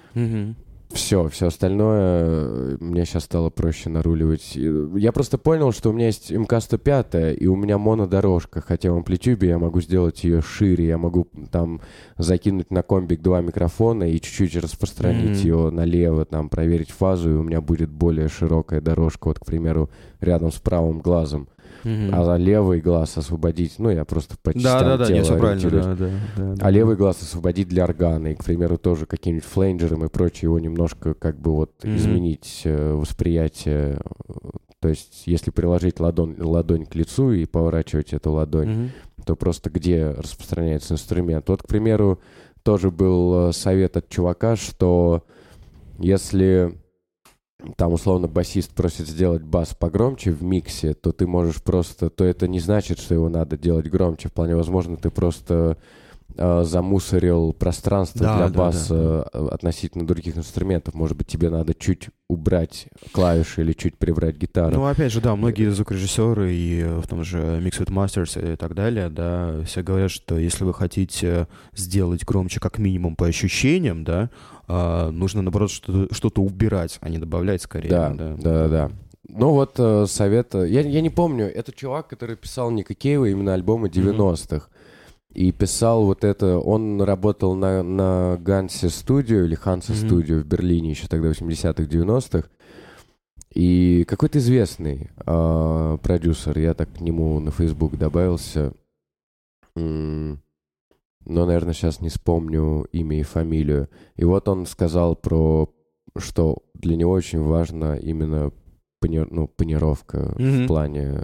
Все остальное мне сейчас стало проще наруливать. Я просто понял, что у меня есть МК-105, и у меня монодорожка, хотя в Amplitude я могу сделать ее шире, я могу там закинуть на комбик 2 микрофона и чуть-чуть распространить ее налево, там проверить фазу, и у меня будет более широкая дорожка, вот, к примеру, рядом с правым глазом. А за левый глаз освободить, я просто по частям тела все ориентируюсь. правильно, левый глаз освободить для органа, и, к примеру, тоже каким-нибудь фленджером и прочее его немножко как бы вот изменить восприятие. То есть, если приложить ладонь к лицу и поворачивать эту ладонь, то просто где распространяется инструмент. Вот, к примеру, тоже был совет от чувака, что если... Там, условно, басист просит сделать бас погромче в миксе, то ты можешь просто... То это не значит, что его надо делать громче. Вполне возможно, ты просто замусорил пространство для баса относительно других инструментов. Может быть, тебе надо чуть убрать клавиши или чуть прибрать гитару. Опять же, да, многие звукорежиссеры и в том же Mix with Masters и так далее, да, все говорят, что если вы хотите сделать громче как минимум по ощущениям, да, нужно, наоборот, что-то убирать, а не добавлять скорее. Да. Ну вот совет... Я не помню, это чувак, который писал Ника Кейва именно альбомы 90-х. И писал вот это... Он работал на Гансе студио или Хансе студио в Берлине еще тогда, в 80-х, 90-х. И какой-то известный продюсер, я так к нему на Facebook добавился, но, наверное, сейчас не вспомню имя и фамилию. И вот он сказал что для него очень важна именно панировка в плане...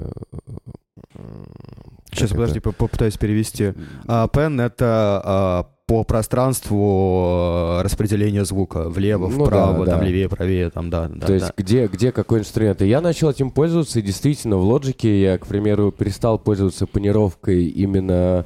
Сейчас, подожди, попытаюсь перевести. Пен — это по пространству распределения звука. Влево, вправо, там левее, правее, там, да. То есть где какой инструмент. И я начал этим пользоваться, и действительно в Logic я, к примеру, перестал пользоваться панировкой именно...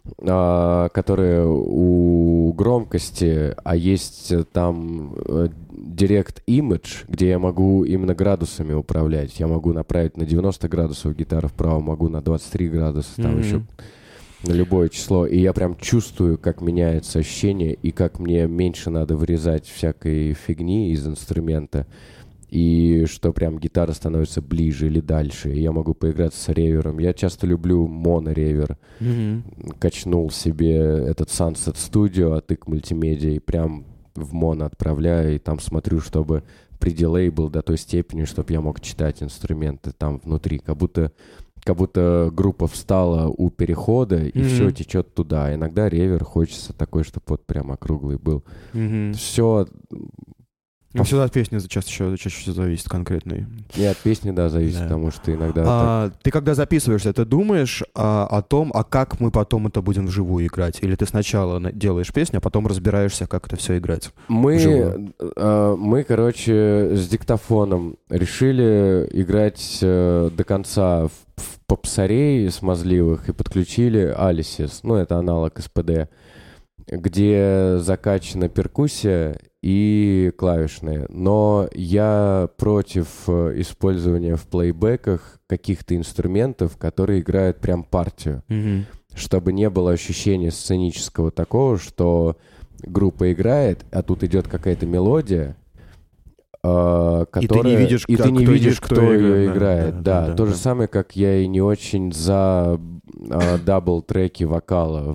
которые у громкости, а есть там Direct Image, где я могу именно градусами управлять. Я могу направить на 90 градусов гитару вправо, могу на 23 градуса, там еще на любое число. И я прям чувствую, как меняется ощущение, и как мне меньше надо вырезать всякой фигни из инструмента. И что прям гитара становится ближе или дальше. И я могу поиграться с ревером. Я часто люблю моно-ревер. Качнул себе этот Sunset Studio от IK Multimedia и прям в моно отправляю. И там смотрю, чтобы предилей был до той степени, чтобы я мог читать инструменты там внутри. Как будто группа встала у перехода, и все течет туда. Иногда ревер хочется такой, чтобы вот прям округлый был. Все... Всегда от песни чаще всего зависит конкретно. И от песни, да, зависит, потому что иногда... Ты когда записываешься, ты думаешь о том, как мы потом это будем вживую играть? Или ты сначала делаешь песню, а потом разбираешься, как это все играть? Мы, короче, с диктофоном решили играть до конца в попсарей смазливых и подключили Alisys, это аналог SPD, где закачана перкуссия и клавишные. Но я против использования в плейбеках каких-то инструментов, которые играют прям партию. Чтобы не было ощущения сценического такого, что группа играет, а тут идет какая-то мелодия, которая... И ты не видишь, кто ее играет. Да, то же самое, как я и не очень за дабл-треки вокала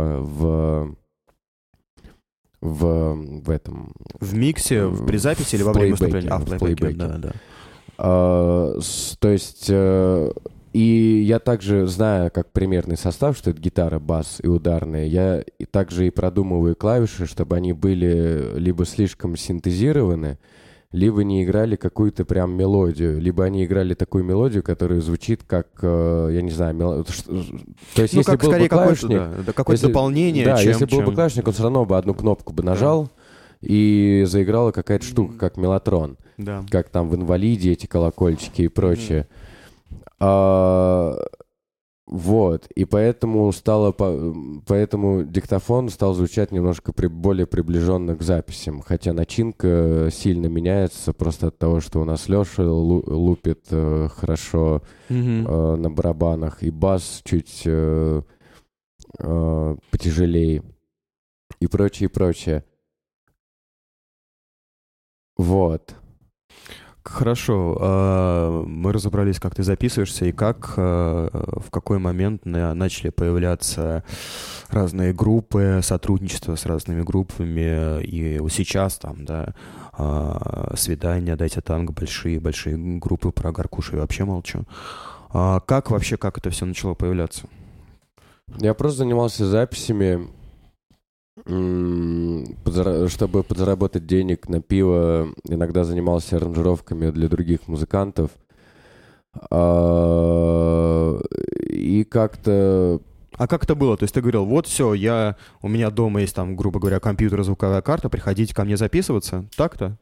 в этом... В миксе, при записи или во время выступления? В плейбеке. Да. То есть... И я также, зная как примерный состав, что это гитара, бас и ударная, я также и продумываю клавиши, чтобы они были либо слишком синтезированы, либо не играли какую-то прям мелодию, либо они играли такую мелодию, которая звучит как, я не знаю, то есть если был бы клавишник... какое-то дополнение. Да, если был бы клавишник, он все равно бы одну кнопку бы нажал, и заиграла какая-то штука, как мелатрон. Да. Как там в «Инвалиде» эти колокольчики и прочее. Вот, и поэтому диктофон стал звучать немножко более приближенно к записям, хотя начинка сильно меняется просто от того, что у нас Леша лупит хорошо на барабанах, и бас чуть потяжелее, и прочее. Вот. Хорошо. Мы разобрались, как ты записываешься и в какой момент начали появляться разные группы, сотрудничество с разными группами. И вот сейчас там, да, «Свидания», «Дайте танго», большие группы, про Гаркуша я вообще молчу. Как это все начало появляться? Я просто занимался записями, чтобы подзаработать денег на пиво. Иногда занимался аранжировками для других музыкантов. И как-то... А как это было? То есть ты говорил, вот все, у меня дома есть там, грубо говоря, компьютер, звуковая карта, приходите ко мне записываться? Так-то?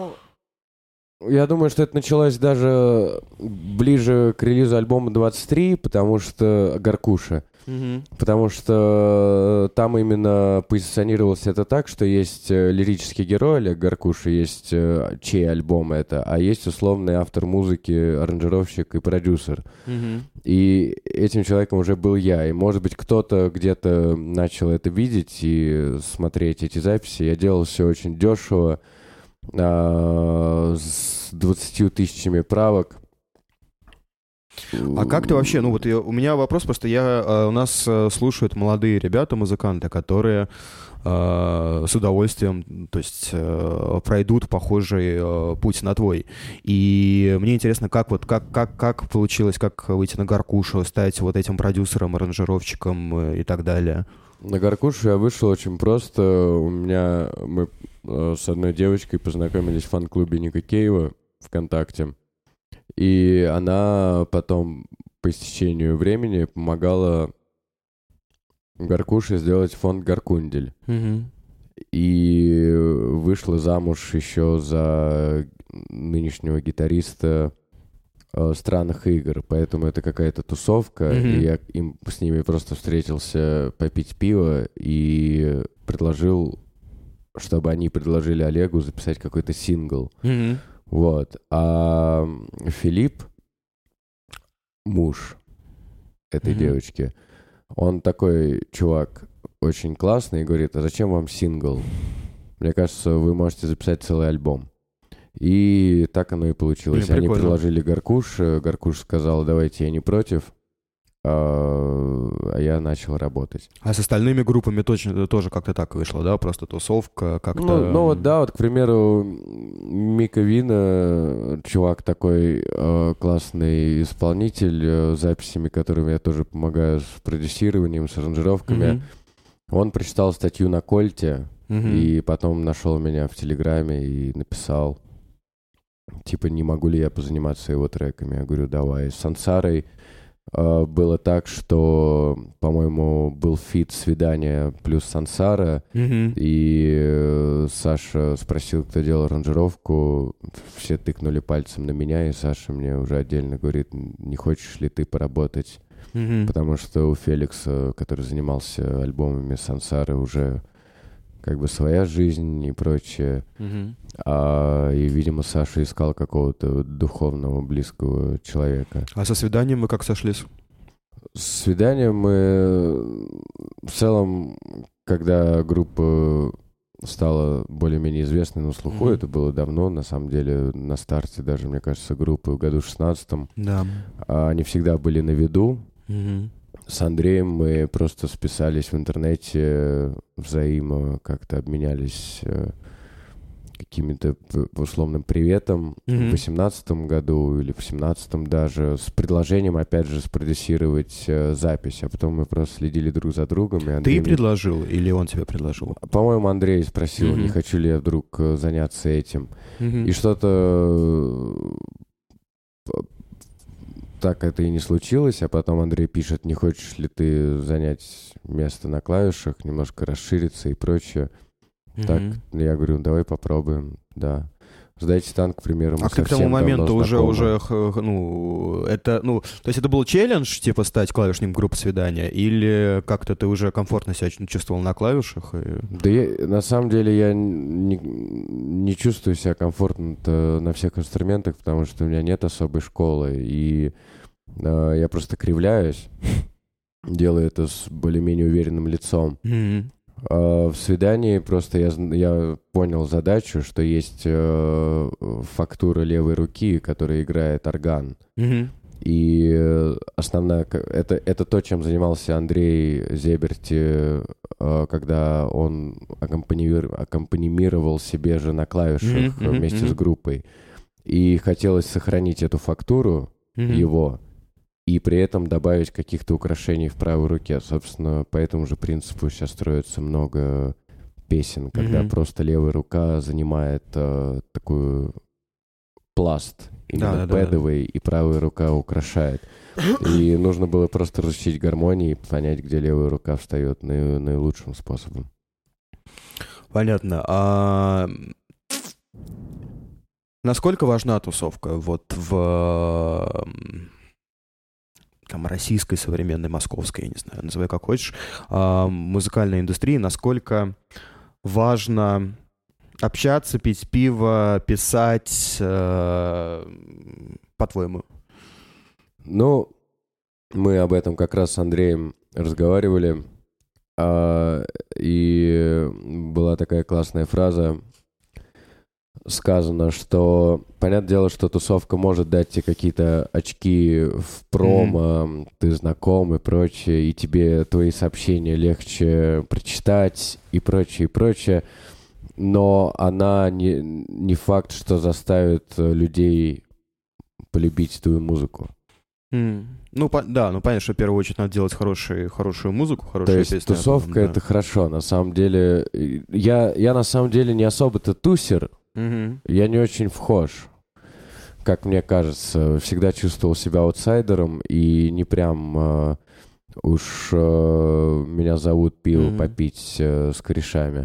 Я думаю, что это началось даже ближе к релизу альбома 23, потому что Гаркуша. Потому что там именно позиционировалось это так, что есть лирический герой Олег Гаркуша, есть чей альбом это, а есть условный автор музыки, аранжировщик и продюсер. И этим человеком уже был я. И, может быть, кто-то где-то начал это видеть и смотреть эти записи. Я делал все очень дешево, с 20 тысячами правок. А как ты вообще, ну вот у меня вопрос, просто у нас слушают молодые ребята, музыканты, которые с удовольствием, то есть пройдут похожий путь на твой. И мне интересно, как получилось, как выйти на Гаркушу, стать вот этим продюсером, аранжировщиком и так далее. На Гаркушу я вышел очень просто. Мы с одной девочкой познакомились в фан-клубе Ника Кейва ВКонтакте. И она потом, по истечению времени, помогала Гаркуше сделать фонд «Гаркундель». Mm-hmm. И вышла замуж еще за нынешнего гитариста «Странных игр». Поэтому это какая-то тусовка. Mm-hmm. И я с ними просто встретился попить пиво и предложил, чтобы они предложили Олегу записать какой-то сингл. Mm-hmm. Вот. А Филипп, муж этой девочки, он такой чувак очень классный и говорит: а зачем вам сингл? Мне кажется, вы можете записать целый альбом. И так оно и получилось. Блин, они предложили Гаркуш. Гаркуш сказал: давайте, я не против. А я начал работать. А с остальными группами тоже как-то так вышло, да? Просто тусовка как-то... Ну вот, да, вот, к примеру, Мика Вина, чувак такой классный исполнитель, записями, которыми я тоже помогаю, с продюсированием, с аранжировками. Он прочитал статью на Кольте и потом нашел меня в Телеграме и написал, типа, не могу ли я позаниматься его треками. Я говорю: давай. С Сансарой было так, что, по-моему, был фит «Свидание» плюс Сансара, и Саша спросил, кто делал аранжировку, все тыкнули пальцем на меня, и Саша мне уже отдельно говорит: не хочешь ли ты поработать? Потому что у Феликса, который занимался альбомами Сансары, уже как бы своя жизнь и прочее. И, видимо, Саша искал какого-то духовного, близкого человека. А со «Свиданием» вы как сошлись? С «Свиданием» мы в целом, когда группа стала более-менее известной на слуху, это было давно, на самом деле, на старте даже, мне кажется, группы в году 16-м. Да. Они всегда были на виду. С Андреем мы просто списались в интернете, взаимо как-то обменялись каким-то условным приветом в 18-м году или в 17-м даже, с предложением, опять же, спродюсировать запись. А потом мы просто следили друг за другом. И Андрей Ты предложил или он тебе предложил? По-моему, Андрей спросил, не хочу ли я вдруг заняться этим. И что-то... Так это и не случилось, а потом Андрей пишет: не хочешь ли ты занять место на клавишах, немножко расшириться и прочее. Так, я говорю: давай попробуем, да. «Сдайте танк», к примеру, мы А ты к тому моменту то есть это был челлендж, типа, стать клавишником группы «Свидания», или как-то ты уже комфортно себя чувствовал на клавишах? Да на самом деле я не чувствую себя комфортно на всех инструментах, потому что у меня нет особой школы, и я просто кривляюсь, делаю это с более-менее уверенным лицом. В «Свидании» просто я понял задачу, что есть фактура левой руки, которая играет орган. И основная... Это то, чем занимался Андрей Зеберти, когда он аккомпанимировал себе же на клавишах вместе с группой. И хотелось сохранить эту фактуру его, и при этом добавить каких-то украшений в правой руке. Собственно, по этому же принципу сейчас строится много песен, когда просто левая рука занимает такую пласт именно пэдовый, и правая рука украшает. И нужно было просто разучить гармонии и понять, где левая рука встает наилучшим способом. Понятно. А насколько важна тусовка вот в... там, российской, современной, московской, я не знаю, называй как хочешь, музыкальной индустрии, насколько важно общаться, пить пиво, писать, по-твоему? Ну, мы об этом как раз с Андреем разговаривали, и была такая классная фраза: сказано, что, понятное дело, что тусовка может дать тебе какие-то очки в промо, ты знаком и прочее, и тебе твои сообщения легче прочитать и прочее, и прочее, но она не факт, что заставит людей полюбить твою музыку. Ну, да, ну понятно, что в первую очередь надо делать хорошую музыку, То хорошие есть песни. тусовка — это хорошо, на самом деле. Я на самом деле не особо-то тусер, я не очень вхож, как мне кажется. Всегда чувствовал себя аутсайдером, и не прям уж меня зовут пиво попить с корешами.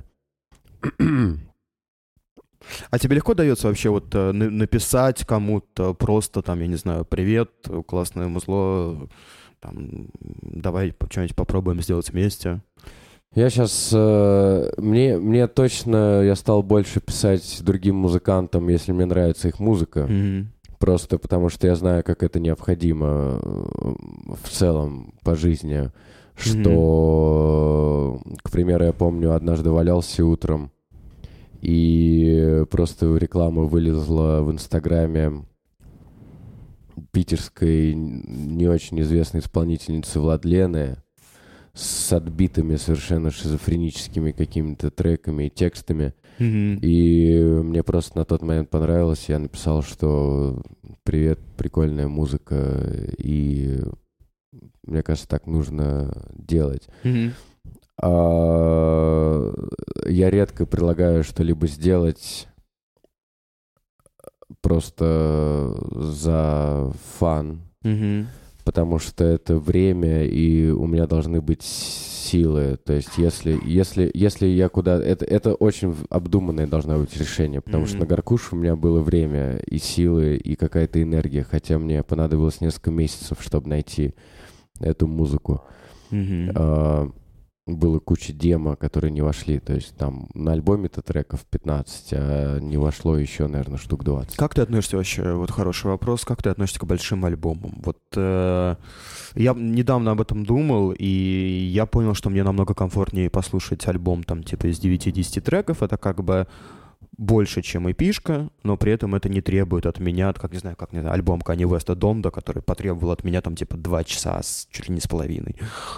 А тебе легко дается вообще вот написать кому-то просто там, я не знаю, привет, классное музло, там, давай что-нибудь попробуем сделать вместе? Я сейчас, мне точно, я стал больше писать другим музыкантам, если мне нравится их музыка. Просто потому что я знаю, как это необходимо в целом по жизни. Что, к примеру, я помню, однажды валялся утром, и просто реклама вылезла в Инстаграме питерской не очень известной исполнительницы Владлены с отбитыми совершенно шизофреническими какими-то треками и текстами. И мне просто на тот момент понравилось. Я написал, что привет, прикольная музыка, и мне кажется, так нужно делать. Я редко предлагаю что-либо сделать просто за фан, потому что это время, и у меня должны быть силы. То есть если я куда... Это очень обдуманное должно быть решение, потому что на Гаркуш у меня было время и силы, и какая-то энергия, хотя мне понадобилось несколько месяцев, чтобы найти эту музыку. Было куча демо, которые не вошли. То есть там на альбоме-то треков 15, а не вошло еще, наверное, штук 20. Как ты относишься вообще, вот хороший вопрос, как ты относишься к большим альбомам? Вот я недавно об этом думал, и я понял, что мне намного комфортнее послушать альбом там типа из 9-10 треков. Это как бы больше, чем эпишка, но при этом это не требует от меня, как не знаю, альбом Kanye West Donda, который потребовал от меня там типа 2 часа, чуть ли не с половиной.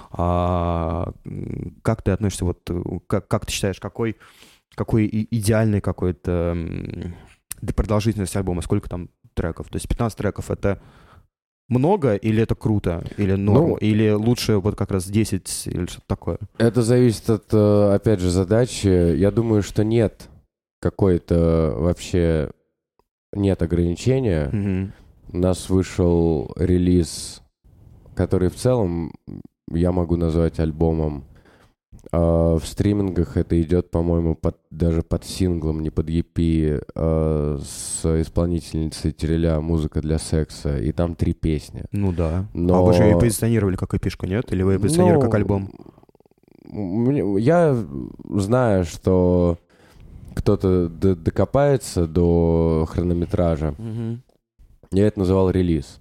Как ты относишься, вот как ты считаешь, какой идеальный какой-то продолжительность альбома, сколько там треков? То есть 15 треков — это много, или это круто, или норм, или лучше вот как раз 10 или что-то такое? Это зависит от, опять же, задачи. Я думаю, что нет какой-то вообще нет ограничения. У нас вышел релиз, который в целом я могу назвать альбомом. В стримингах это идет, по-моему, даже под синглом, не под EP, с исполнительницей Тереля «Музыка для секса», и там 3 песни. Ну да. Но... А вы же ее позиционировали как эпишку, нет? Или вы ее позиционировали как альбом? Я знаю, что кто-то докопается до хронометража. Я это называл релиз.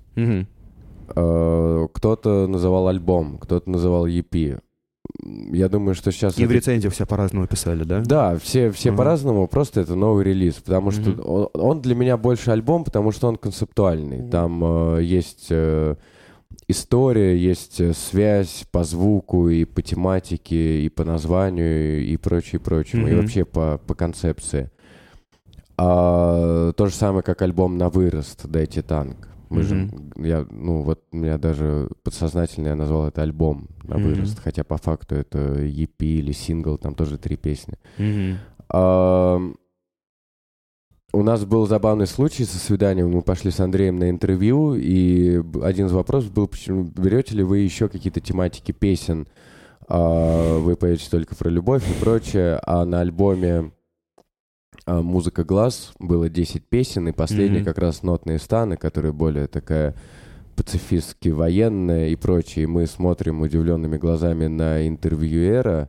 Кто-то называл альбом, кто-то называл EP. Я думаю, что сейчас... И в рецензиях все по-разному писали, да? Да, все по-разному, просто это новый релиз, потому что он для меня больше альбом, потому что он концептуальный. Там есть история, есть связь по звуку и по тематике, и по названию, и прочему, и вообще по концепции. То же самое, как альбом «На вырост» «Дайте танк». У меня даже подсознательно я назвал это альбом «На вырост», хотя по факту это EP или сингл, там тоже 3 песни. У нас был забавный случай со свиданием. Мы пошли с Андреем на интервью, и один из вопросов был, почему берете ли вы еще какие-то тематики песен, вы поете только про любовь и прочее, а на альбоме «Музыка глаз» было 10 песен, и последняя как раз «Нотные станы», которая более такая пацифистски военная и прочее. И мы смотрим удивленными глазами на интервьюера,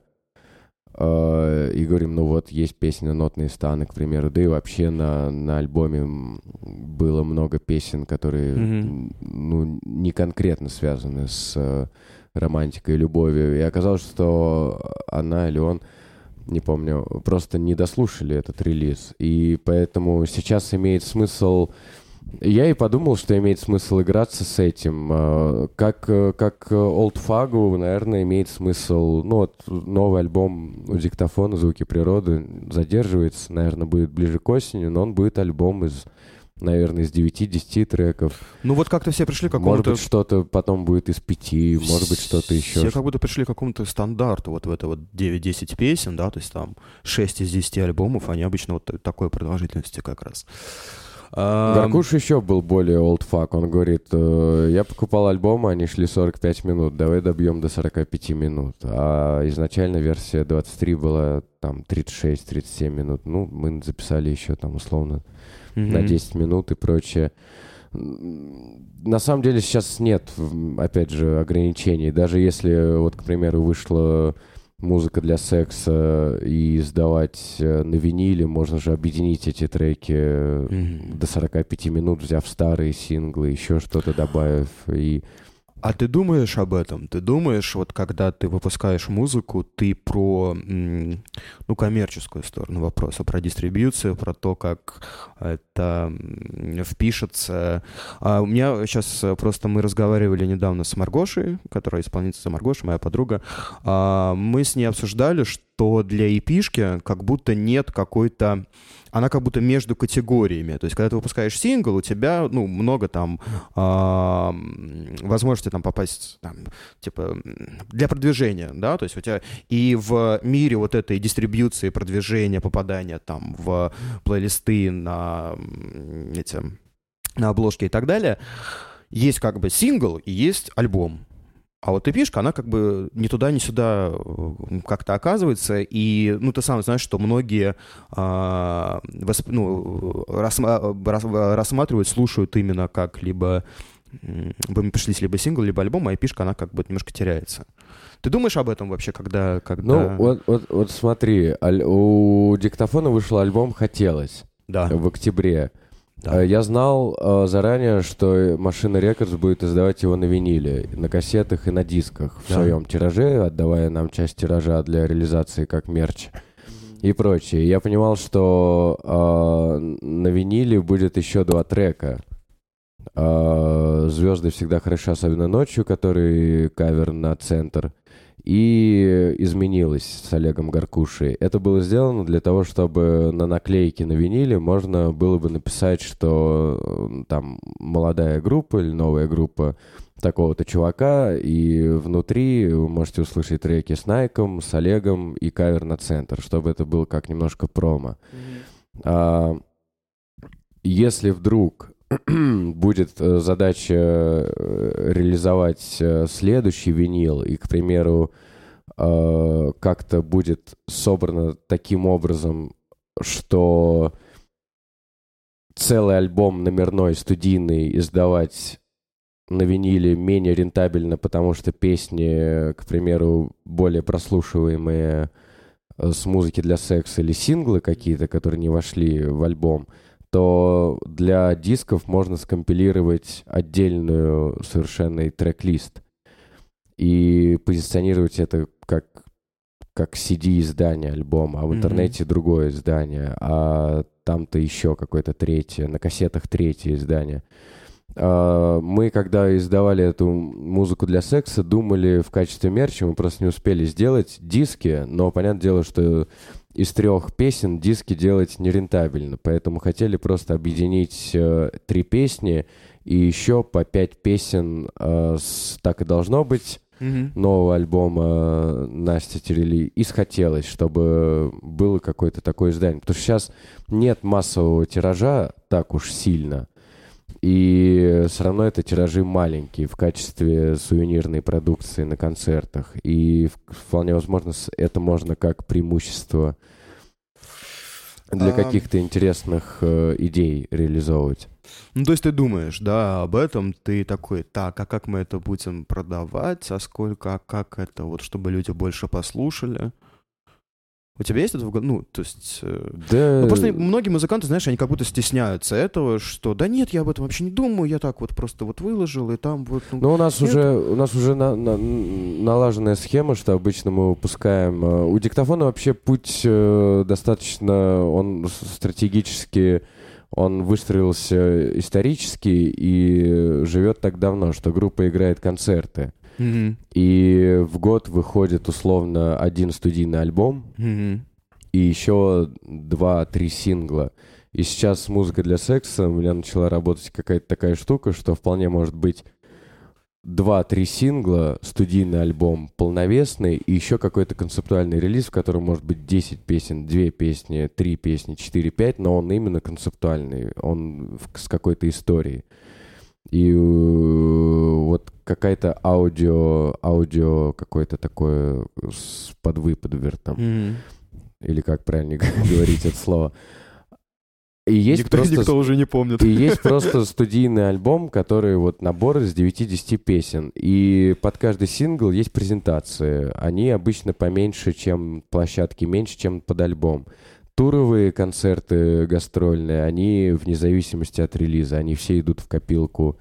и говорим, ну вот есть песня «Нотные станы», к примеру, да и вообще на альбоме было много песен, которые не конкретно связаны с романтикой и любовью. И оказалось, что она или он не помню, просто не дослушали этот релиз. И поэтому сейчас имеет смысл... Я и подумал, что имеет смысл играться с этим. Как Old Fago, наверное, имеет смысл... Ну, вот новый альбом у Диктофона «Звуки природы» задерживается, наверное, будет ближе к осени, но он будет альбом из, наверное, из 9-10 треков. Ну вот как-то все пришли к какому-то... Может быть, что-то потом будет из 5, может быть, что-то еще. Все как будто пришли к какому-то стандарту вот в это вот 9-10 песен, да, то есть там 6 из 10 альбомов, они обычно вот такой продолжительности как раз. Гаркуш еще был более олдфак. Он говорит, я покупал альбомы, они шли 45 минут, давай добьем до 45 минут. А изначально версия 23 была там 36-37 минут. Ну, мы записали еще там условно на 10 минут и прочее. На самом деле сейчас нет, опять же, ограничений. Даже если, вот, к примеру, вышла музыка для секса и издавать на виниле, можно же объединить эти треки до 45 минут, взяв старые синглы, еще что-то добавив. А ты думаешь об этом? Ты думаешь, вот когда ты выпускаешь музыку, ты про, ну, коммерческую сторону вопроса, про дистрибьюцию, про то, как это впишется. У меня сейчас просто мы разговаривали недавно с Маргошей, которая исполнительница Маргоша, моя подруга. Мы с ней обсуждали, что для EP-шки как будто нет какой-то... Она как будто между категориями. То есть, когда ты выпускаешь сингл, у тебя, ну, много там возможностей там попасть, там, типа, для продвижения, да, то есть у тебя и в мире вот этой дистрибьюции, продвижения, попадания там в плейлисты на обложки и так далее, есть как бы сингл и есть альбом. А вот EP-шка, она как бы ни туда, ни сюда как-то оказывается. И, ну, ты сам знаешь, что многие рассматривают, слушают именно как либо пришлись либо сингл, либо альбом, а EP-шка, она как бы немножко теряется. Ты думаешь об этом вообще, когда... Ну, вот смотри, у Диктофона вышел альбом «Хотелось» в октябре. Да. Я знал заранее, что Машина Рекордс будет издавать его на виниле, на кассетах и на дисках в своем тираже, отдавая нам часть тиража для реализации как мерч и прочее. Я понимал, что на виниле будет еще 2 трека. «Звезды всегда хороши, особенно ночью», который кавер на «Центр», и «Изменилось» с Олегом Гаркушей. Это было сделано для того, чтобы на наклейке на виниле можно было бы написать, что там молодая группа или новая группа такого-то чувака, и внутри вы можете услышать треки с Найком, с Олегом и кавер на «Центр», чтобы это было как немножко промо. Если вдруг будет задача реализовать следующий винил, и, к примеру, как-то будет собрано таким образом, что целый альбом номерной, студийный издавать на виниле менее рентабельно, потому что песни, к примеру, более прослушиваемые с музыки для секса или синглы какие-то, которые не вошли в альбом, то для дисков можно скомпилировать отдельную совершенно трек-лист и позиционировать это как CD-издание альбома, а в интернете другое издание, а там-то еще какое-то третье, на кассетах третье издание. Мы, когда издавали эту музыку для секса, думали в качестве мерча, мы просто не успели сделать диски, но понятное дело, что из 3 песен диски делать нерентабельно, поэтому хотели просто объединить 3 песни и еще по 5 песен «Так и должно быть», нового альбома Настя Терели, и «Хотелось», чтобы было какое-то такое издание. Потому что сейчас нет массового тиража так уж сильно, и все равно это тиражи маленькие в качестве сувенирной продукции на концертах. И вполне возможно, это можно как преимущество для каких-то интересных идей реализовывать. Ну, то есть ты думаешь, да, об этом, ты такой, так, а как мы это будем продавать, а сколько, а как это, вот, чтобы люди больше послушали? У тебя есть это в голове? Ну, то есть... Да. Ну, просто многие музыканты, знаешь, они как будто стесняются этого, что да нет, я об этом вообще не думаю, я так вот просто вот выложил, и там вот... Ну, у нас уже налаженная схема, что обычно мы выпускаем... У диктофона вообще путь достаточно... Он стратегически... Он выстроился исторически и живет так давно, что группа играет концерты. Mm-hmm. И в год выходит условно 1 студийный альбом и еще 2-3 сингла. И сейчас «Музыка для секса» у меня начала работать какая-то такая штука, что вполне может быть 2-3 сингла, студийный альбом полновесный и еще какой-то концептуальный релиз, в котором может быть 10 песен, 2 песни, 3 песни, 4-5, но он именно концептуальный, он с какой-то историей. И вот какая-то аудио какое-то такое с подвыподвертом. Или как правильно говорить это слово. И есть никто уже не помнит. И есть просто студийный альбом, который вот набор из 9-10 песен. И под каждый сингл есть презентации. Они обычно поменьше, чем площадки, меньше, чем под альбом. Туровые концерты гастрольные, они вне зависимости от релиза, они все идут в копилку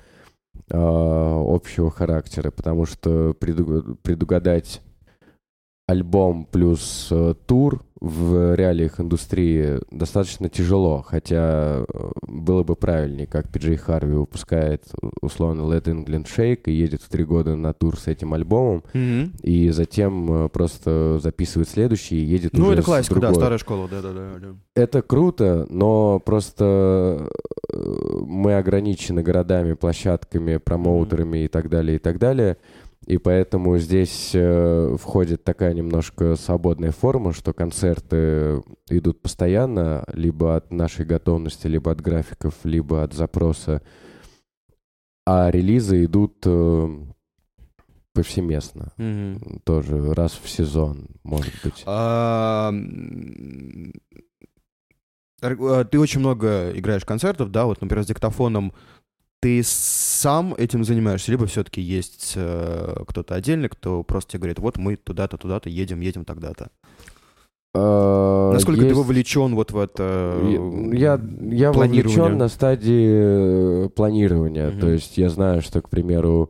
общего характера, потому что предугадать альбом плюс тур в реалиях индустрии достаточно тяжело, хотя было бы правильнее, как Пи-Джей Харви выпускает условно Let England Shake и едет в 3 года на тур с этим альбомом, и затем просто записывает следующий и едет уже с другой. Ну, это классика, да, старая школа, да. Это круто, но просто мы ограничены городами, площадками, промоутерами и так далее. И поэтому здесь входит такая немножко свободная форма, что концерты идут постоянно, либо от нашей готовности, либо от графиков, либо от запроса. А релизы идут повсеместно. Тоже раз в сезон, может быть. Ты очень много играешь концертов, да, вот, например, с диктофоном. Ты сам этим занимаешься, либо все-таки есть кто-то отдельный, кто просто тебе говорит, вот мы туда-то, едем тогда-то? Насколько ты вовлечен вот в это Я вовлечен на стадии планирования. То есть я знаю, что, к примеру,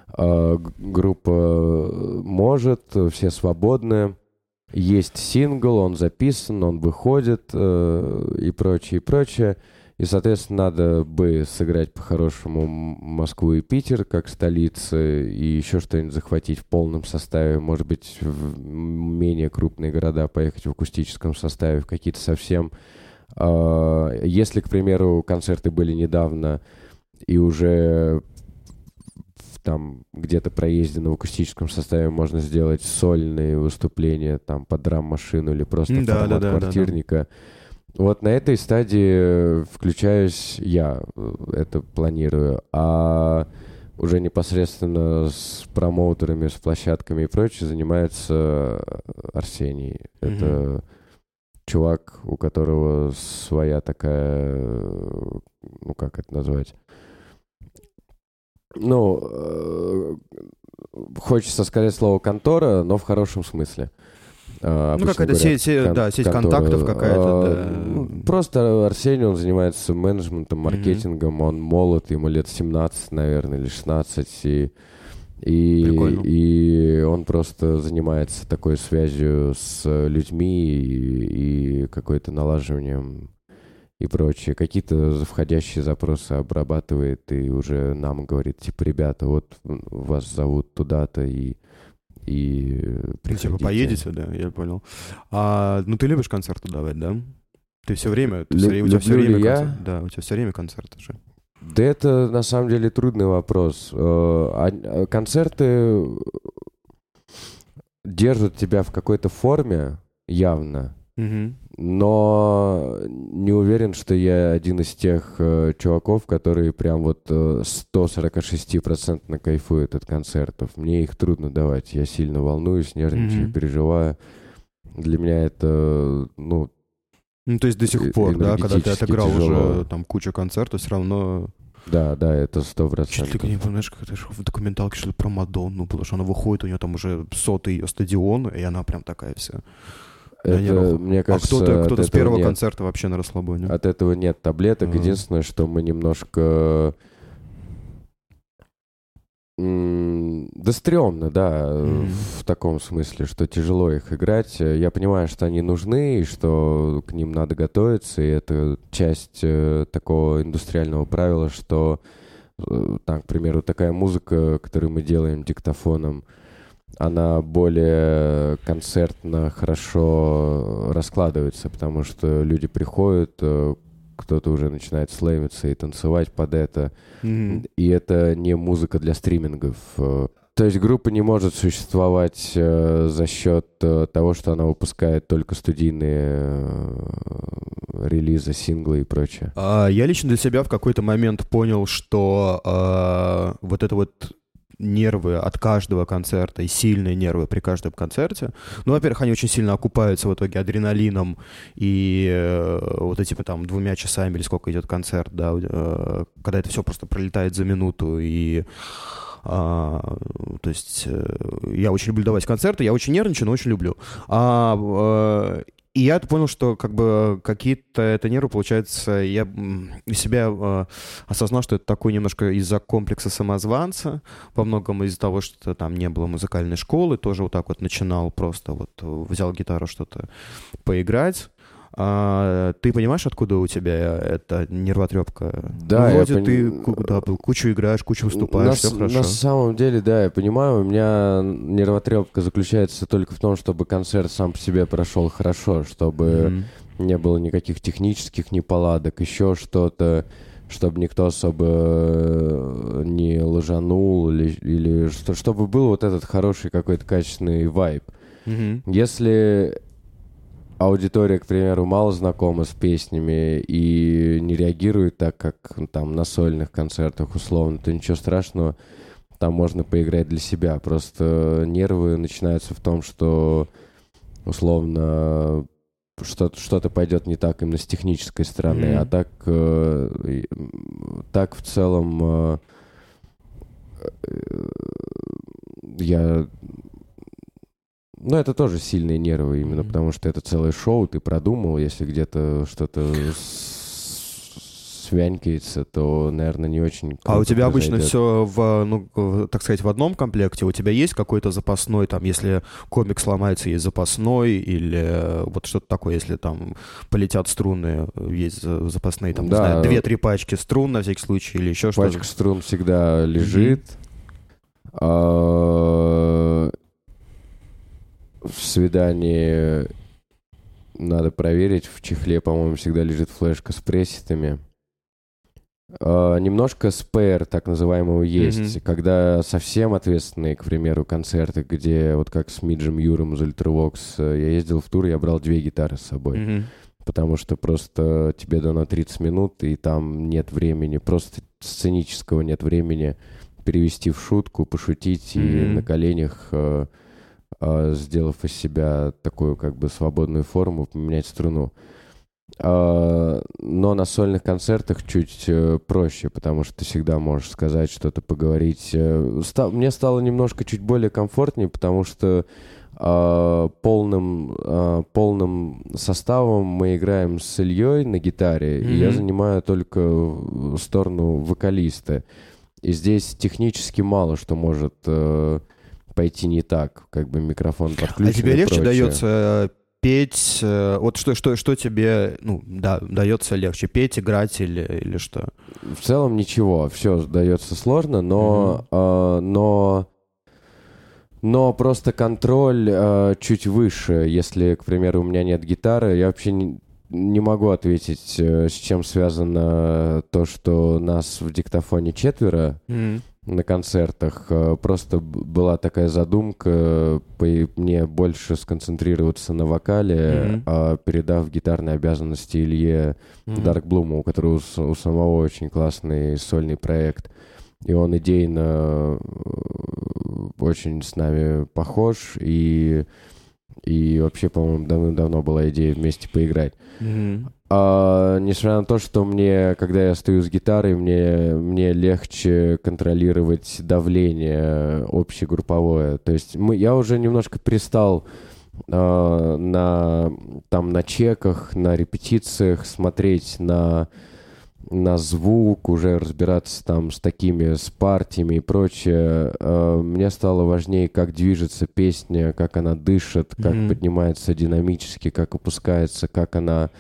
группа может, все свободны, есть сингл, он записан, он выходит и прочее. И, соответственно, надо бы сыграть по-хорошему Москву и Питер как столицы, и еще что-нибудь захватить в полном составе, может быть, в менее крупные города поехать в акустическом составе, в какие-то совсем... Если, к примеру, концерты были недавно, и уже там где-то проездено в акустическом составе, можно сделать сольные выступления там под драм-машину или просто формат квартирника. Вот на этой стадии включаюсь я, это планирую, а уже непосредственно с промоутерами, с площадками и прочее занимается Арсений. Это чувак, у которого своя такая, ну как это назвать? Ну, хочется сказать слово «контора», но в хорошем смысле. Ну, какая-то сеть контактов какая-то, да. Просто Арсений, он занимается менеджментом, маркетингом, он молод, ему лет 17, наверное, или 16, и он просто занимается такой связью с людьми и какой-то налаживанием и прочее. Какие-то входящие запросы обрабатывает и уже нам говорит, типа, ребята, вот вас зовут туда-то, и приходите. Ну, типа, поедете, да, я понял. Ну, ты любишь концерты давать, да? Ты все время, у тебя все время концерты. Да, у тебя все время концерты же. Да это, на самом деле, трудный вопрос. Концерты держат тебя в какой-то форме, явно, но не уверен, что я один из тех чуваков, которые прям вот 146% кайфуют от концертов. Мне их трудно давать. Я сильно волнуюсь, нервничаю, переживаю. Для меня это, ну, то есть до сих пор, да, когда ты отыграл уже там кучу концертов, все равно... Да, это 100%. Чуть ли не помнишь, как это в документалке что-то про Мадонну было, что она выходит, у нее там уже 100-й ее стадион, и она прям такая вся... Это, мне кажется, кто-то с первого концерта вообще на расслабоне. От этого нет таблеток. Единственное, что мы немножко... Да стрёмно, да, в таком смысле, что тяжело их играть. Я понимаю, что они нужны, и что к ним надо готовиться, и это часть такого индустриального правила, что, там, к примеру, такая музыка, которую мы делаем диктофоном, она более концертно хорошо раскладывается, потому что люди приходят, кто-то уже начинает слэмиться и танцевать под это. И это не музыка для стримингов. То есть группа не может существовать за счет того, что она выпускает только студийные релизы, синглы и прочее. Я лично для себя в какой-то момент понял, что вот это вот нервы от каждого концерта и сильные нервы при каждом концерте. Ну, во-первых, они очень сильно окупаются в итоге адреналином и вот этими там 2 часами или сколько идет концерт, да, когда это все просто пролетает за минуту и... то есть я очень люблю давать концерты, я очень нервничаю, но очень люблю. И я понял, что как бы какие-то это нервы, получается, я у себя осознал, что это такой немножко из-за комплекса самозванца, во многом из-за того, что там не было музыкальной школы, тоже вот так вот начинал, просто вот взял гитару что-то поиграть. Ты понимаешь, откуда у тебя эта нервотрепка? Да, вроде ты кучу играешь, кучу выступаешь, все хорошо. На самом деле, да, я понимаю, у меня нервотрепка заключается только в том, чтобы концерт сам по себе прошел хорошо, чтобы не было никаких технических неполадок, еще что-то, чтобы никто особо не лажанул, или чтобы был вот этот хороший какой-то качественный вайб. Если... аудитория, к примеру, мало знакома с песнями и не реагирует так, как там на сольных концертах условно, то ничего страшного, там можно поиграть для себя. Просто нервы начинаются в том, что условно что-то пойдет не так именно с технической стороны, а так в целом Ну, это тоже сильные нервы, именно потому что это целое шоу, ты продумал, если где-то что-то свянькается, то, наверное, не очень... А у тебя обычно все, так сказать, в одном комплекте? У тебя есть какой-то запасной, там, если комик сломается, есть запасной, или вот что-то такое, если там полетят струны, есть запасные, там, да, не знаю, 2-3 пачки струн на всякий случай, или еще что-то? Пачка струн всегда лежит. В свидании надо проверить. В чехле, по-моему, всегда лежит флешка с пресетами. Немножко спэр, так называемого, есть. Когда совсем ответственные, к примеру, концерты, где вот как с Миджем Юром из Ultravox я ездил в тур, я брал 2 гитары с собой. Потому что просто тебе дано 30 минут, и там нет времени, просто сценического нет времени перевести в шутку, пошутить и на коленях... сделав из себя такую как бы свободную форму, поменять струну. Но на сольных концертах чуть проще, потому что ты всегда можешь сказать что-то, поговорить. Мне стало немножко чуть более комфортнее, потому что полным составом мы играем с Ильей на гитаре, и я занимаю только сторону вокалиста. И здесь технически мало что может... пойти не так, как бы микрофон подключен. А тебе легче дается петь? Вот что тебе, дается легче? Петь, играть или что? В целом ничего, все дается сложно, но просто контроль чуть выше. Если, к примеру, у меня нет гитары, я вообще не могу ответить, с чем связано то, что нас в диктофоне 4 на концертах. Просто была такая задумка мне больше сконцентрироваться на вокале, передав гитарные обязанности Илье Даркблуму, у которого у самого очень классный сольный проект. И он идейно очень с нами похож, и вообще, по-моему, давным-давно была идея вместе поиграть. Несмотря на то, что когда я стою с гитарой, мне легче контролировать давление общегрупповое. То есть я уже немножко перестал на чеках, на репетициях, смотреть на звук, уже разбираться там с такими, с партиями и прочее. Мне стало важнее, как движется песня, как она дышит, как поднимается динамически, как опускается, как она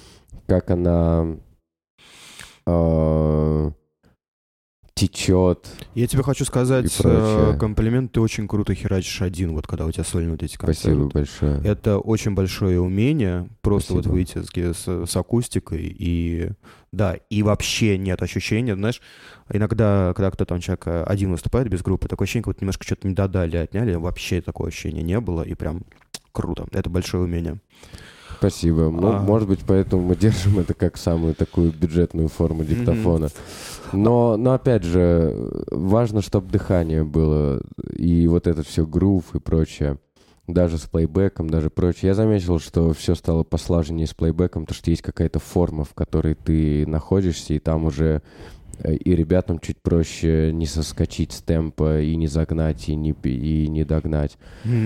течет. Я тебе хочу сказать комплимент, ты очень круто херачишь один, вот когда у тебя сольные вот эти концерты. Спасибо большое. Это очень большое умение, просто Спасибо. вот выйти с акустикой, и да, и вообще нет ощущения, знаешь, иногда, когда кто-то там человек один выступает без группы, такое ощущение, как будто немножко что-то не додали, отняли, вообще такого ощущения не было, и прям круто, это большое умение. Спасибо. Ну, может быть, поэтому мы держим это как самую такую бюджетную форму диктофона. Но опять же, важно, чтобы дыхание было, и вот это все грув и прочее. Даже с плейбеком, даже прочее. Я заметил, что все стало послаженнее с плейбеком, потому что есть какая-то форма, в которой ты находишься, и там уже и ребятам чуть проще не соскочить с темпа, и не загнать, и не догнать.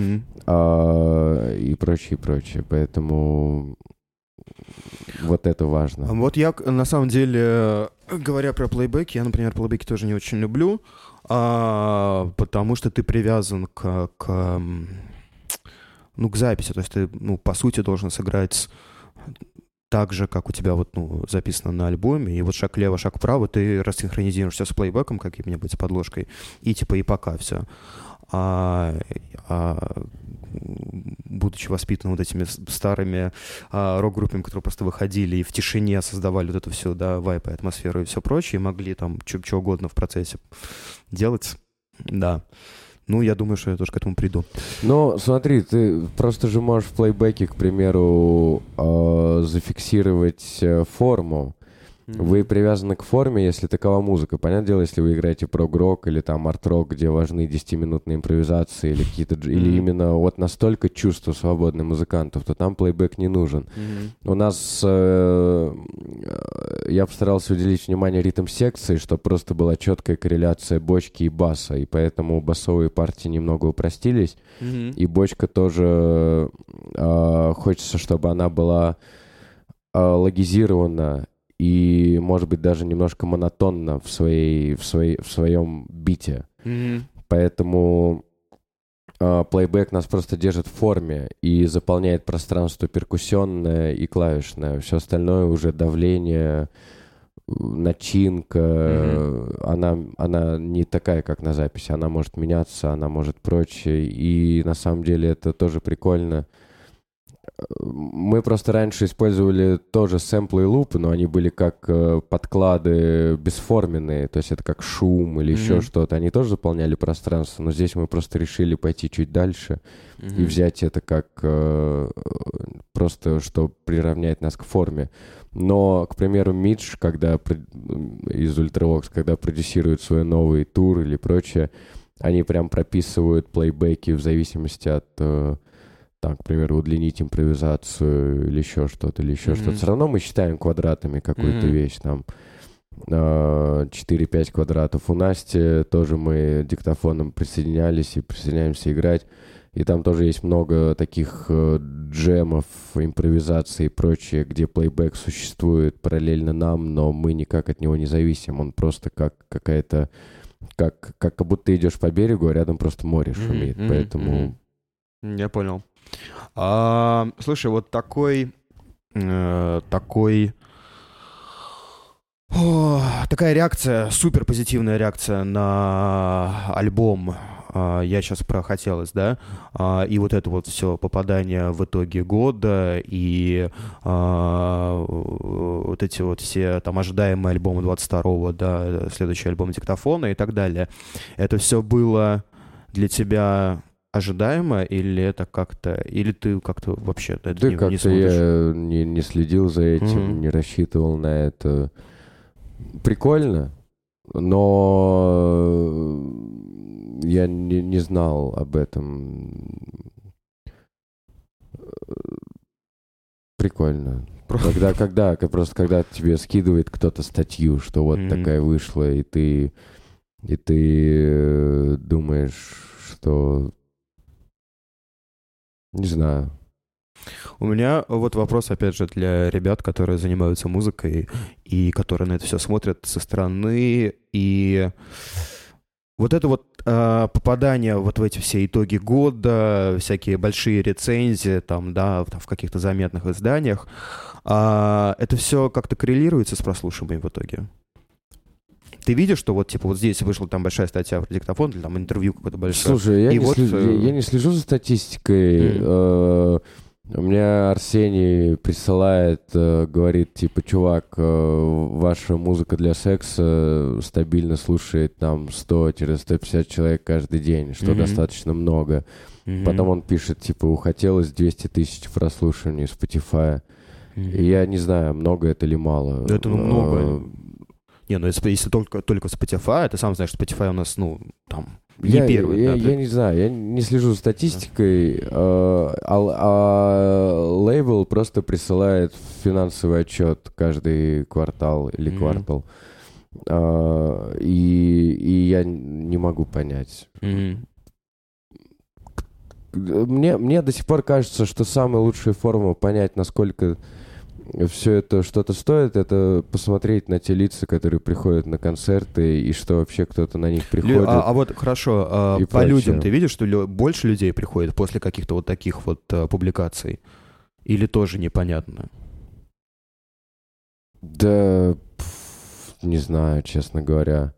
И прочее, и прочее. Поэтому вот это важно. Вот я, на самом деле, говоря про плейбеки, я, например, плейбеки тоже не очень люблю, потому что ты привязан к записи. То есть ты, по сути, должен сыграть так же, как у тебя вот, записано на альбоме, и вот шаг лево, шаг вправо, ты рассинхронизируешься с плейбеком каким-нибудь, с подложкой, и пока все. Будучи воспитанным вот этими старыми рок-группами, которые просто выходили и в тишине создавали вот эту всю, да, вайп, атмосферу и все прочее, могли там что угодно в процессе делать, да. Я думаю, что я тоже к этому приду. Ну, смотри, ты просто же можешь в плейбеке, к примеру, зафиксировать форму. Вы привязаны к форме, если такова музыка. Понятное дело, если вы играете прог-рок или там арт-рок, где важны 10-минутные импровизации или какие-то... Или именно вот настолько чувства свободных музыкантов, то там плейбэк не нужен. У нас... я постарался уделить внимание ритм-секции, чтобы просто была четкая корреляция бочки и баса, и поэтому басовые партии немного упростились. И бочка тоже... хочется, чтобы она была логизирована и, может быть, даже немножко монотонно в своем бите. Поэтому плейбэк нас просто держит в форме и заполняет пространство перкуссионное и клавишное. Все остальное уже давление, начинка, она не такая, как на записи. Она может меняться, она может прочее. И на самом деле это тоже прикольно. Мы просто раньше использовали тоже сэмплы и лупы, но они были как подклады бесформенные, то есть это как шум или еще что-то. Они тоже заполняли пространство, но здесь мы просто решили пойти чуть дальше и взять это как просто, что приравнять нас к форме. Но, к примеру, Мидж, из Ultravox, когда продюсирует свой новый тур или прочее, они прям прописывают плейбеки в зависимости от... там, к примеру, удлинить импровизацию или еще что-то, Все равно мы считаем квадратами какую-то вещь, там, 4-5 квадратов. У Насти тоже мы диктофоном присоединялись и присоединяемся играть, и там тоже есть много таких джемов, импровизаций и прочее, где плейбэк существует параллельно нам, но мы никак от него не зависим, он просто как какая-то, как будто идешь по берегу, а рядом просто море шумит, поэтому... Я понял. Слушай, вот такая реакция, супер позитивная реакция на альбом «Я сейчас прохотелось», да, и вот это вот все попадание в итоге года, и вот эти вот все там ожидаемые альбомы 22-го, да, следующий альбом диктофона и так далее. Это все было для тебя... ожидаемо, или это как-то... Или ты как-то вообще это не смотришь? Я не следил за этим, не рассчитывал на это. Прикольно, но я не знал об этом. Прикольно. Когда тебе скидывает кто-то статью, что вот такая вышла, и ты думаешь, что... Не знаю. У меня вот вопрос, опять же, для ребят, которые занимаются музыкой и которые на это все смотрят со стороны. И вот это вот попадание вот в эти все итоги года, всякие большие рецензии там, да, в каких-то заметных изданиях, это все как-то коррелируется с прослушиванием в итоге? Ты видишь, что вот, типа, вот здесь вышла там большая статья про диктофон, или там интервью какое-то большое. Слушай, я и не слежу за статистикой. У меня Арсений присылает, говорит, типа, чувак, ваша музыка для секса стабильно слушает там 100-150 человек каждый день, что достаточно много. Потом он пишет, типа, хотелось 200 тысяч прослушиваний Spotify. И я не знаю, много это или мало. Это много. Не, ну если только Spotify, ты сам знаешь, что Spotify у нас, ну, там, не первый. Я не знаю, я не слежу за статистикой, лейбл просто присылает финансовый отчет каждый квартал или квартал. И я не могу понять. Мне до сих пор кажется, что самая лучшая форма понять, насколько все это что-то стоит, это посмотреть на те лица, которые приходят на концерты, и что вообще кто-то на них приходит. А вот хорошо, по людям ты видишь, что больше людей приходит после каких-то вот таких вот публикаций? Или тоже непонятно? Да, не знаю, честно говоря.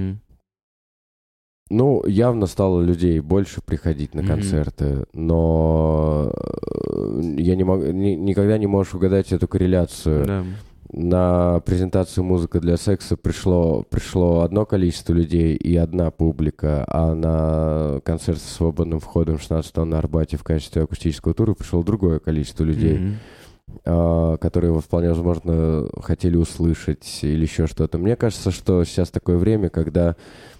Ну, явно стало людей больше приходить на концерты, но я не могу, никогда не можешь угадать эту корреляцию. Да. На презентацию «Музыка для секса» пришло одно количество людей и одна публика, а на концерт со свободным входом 16-го на Арбате в качестве акустического тура пришло другое количество людей, которые вполне возможно хотели услышать или еще что-то. Мне кажется, что сейчас такое время, когда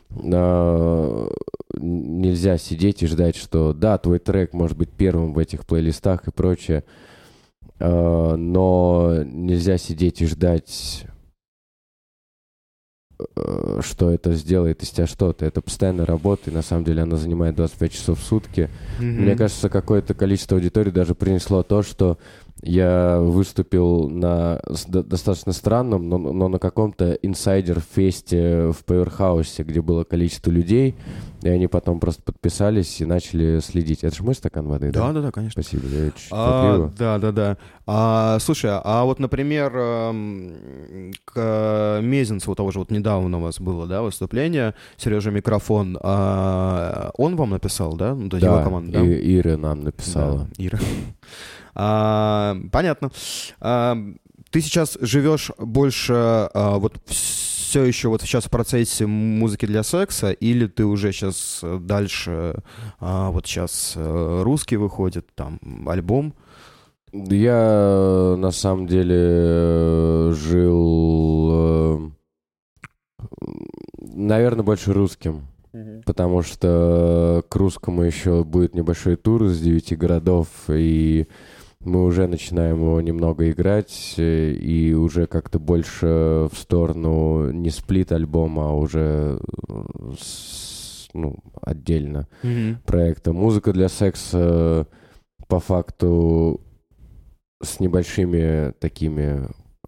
нельзя сидеть и ждать, что да, твой трек может быть первым в этих плейлистах и прочее, но нельзя сидеть и ждать, что это сделает из тебя что-то. Это постоянная работа, и на самом деле она занимает 25 часов в сутки. Мне кажется, какое-то количество аудитории даже принесло то, что я выступил на достаточно странном, но на каком-то инсайдер-фесте в Пауэрхаусе, где было количество людей, и они потом просто подписались и начали следить. Это же мой стакан воды, да? Да, конечно. Спасибо, я чуть попью. Да. Слушай, а вот, например, к Мезенцеву того же, вот недавно у вас было, да, выступление, Сережа Микрофон, он вам написал, да? Ну, да, его команда, да? Ира нам написала. Да, Ира. Понятно. Ты сейчас живешь больше вот все еще вот сейчас в процессе музыки для секса, или ты уже сейчас дальше, вот сейчас русский выходит, там, альбом? Я на самом деле жил, наверное, больше русским. Потому что к русскому еще будет небольшой тур из 9 городов, и мы уже начинаем его немного играть, и уже как-то больше в сторону не сплит-альбома, а уже отдельно проекта. Музыка для секса по факту с небольшими такими...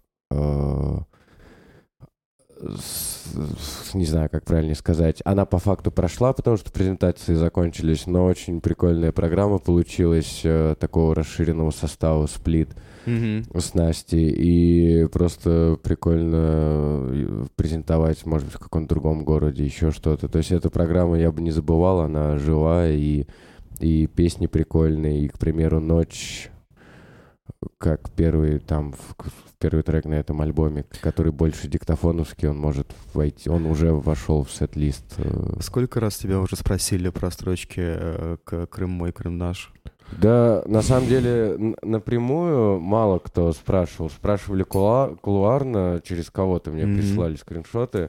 не знаю, как правильно сказать. Она по факту прошла, потому что презентации закончились, но очень прикольная программа получилась такого расширенного состава сплит с Настей. И просто прикольно презентовать, может быть, в каком-то другом городе, еще что-то. То есть эту программу я бы не забывал, она жива, и песни прикольные. И, к примеру, «Ночь», как первый трек на этом альбоме, который больше диктофоновский, он может войти, он уже вошел в сет-лист. Сколько раз тебя уже спросили про строчки «Крым мой, Крым наш»? Да, на самом деле, напрямую мало кто спрашивал. Спрашивали кулуарно, через кого-то мне прислали скриншоты.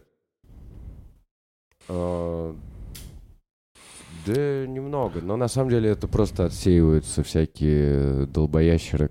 Да, немного, но на самом деле это просто отсеиваются всякие долбоящеры,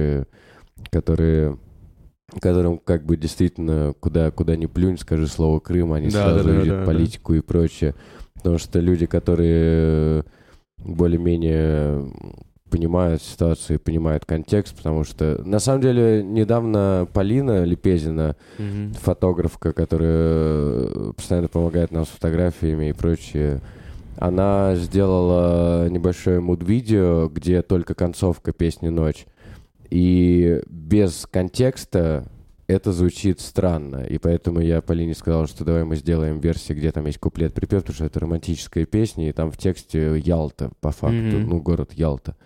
которым как бы действительно куда ни плюнь, скажи слово «Крым», они сразу видят политику и прочее. Потому что люди, которые более-менее понимают ситуацию и понимают контекст, потому что, на самом деле, недавно Полина Лепезина, фотографка, которая постоянно помогает нам с фотографиями и прочее, она сделала небольшое муд-видео, где только концовка песни «Ночь». И без контекста это звучит странно. И поэтому я Полине сказал, что давай мы сделаем версию, где там есть куплет-припев, потому что это романтическая песня, и там в тексте Ялта, по факту, ну, город Ялта.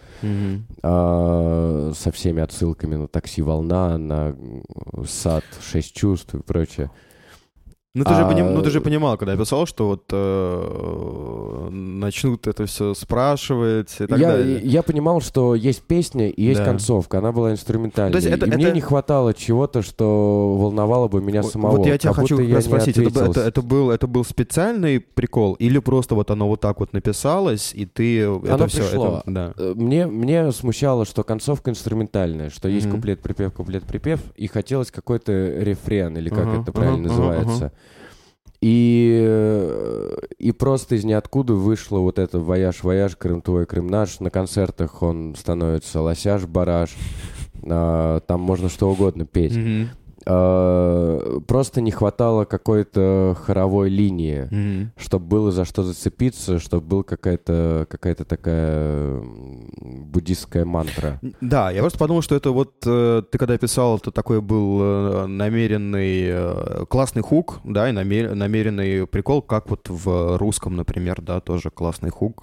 Со всеми отсылками на «Такси Волна», на «Сад», «Шесть чувств» и прочее. Ну, ты же понимал, когда я писал, что вот начнут это все спрашивать и так далее. Я понимал, что есть песня и есть концовка. Она была инструментальной. Мне не хватало чего-то, что волновало бы меня самого. Вот я тебя хочу спросить, это был специальный прикол или просто вот оно вот так вот написалось, и ты... Оно пришло. Мне смущало, что концовка инструментальная, что есть куплет-припев, и хотелось какой-то рефрен, или как это правильно называется. И просто из ниоткуда вышло вот это «Вояж-вояж, Крым твой, Крым наш». На концертах он становится «Лосяш-бараш». Там можно что угодно петь. Просто не хватало какой-то хоровой линии, чтобы было за что зацепиться, чтобы была какая-то такая буддистская мантра. Да, я просто подумал, что это вот ты когда писал, это такой был намеренный классный хук, да, и намеренный прикол, как вот в русском, например, да, тоже классный хук.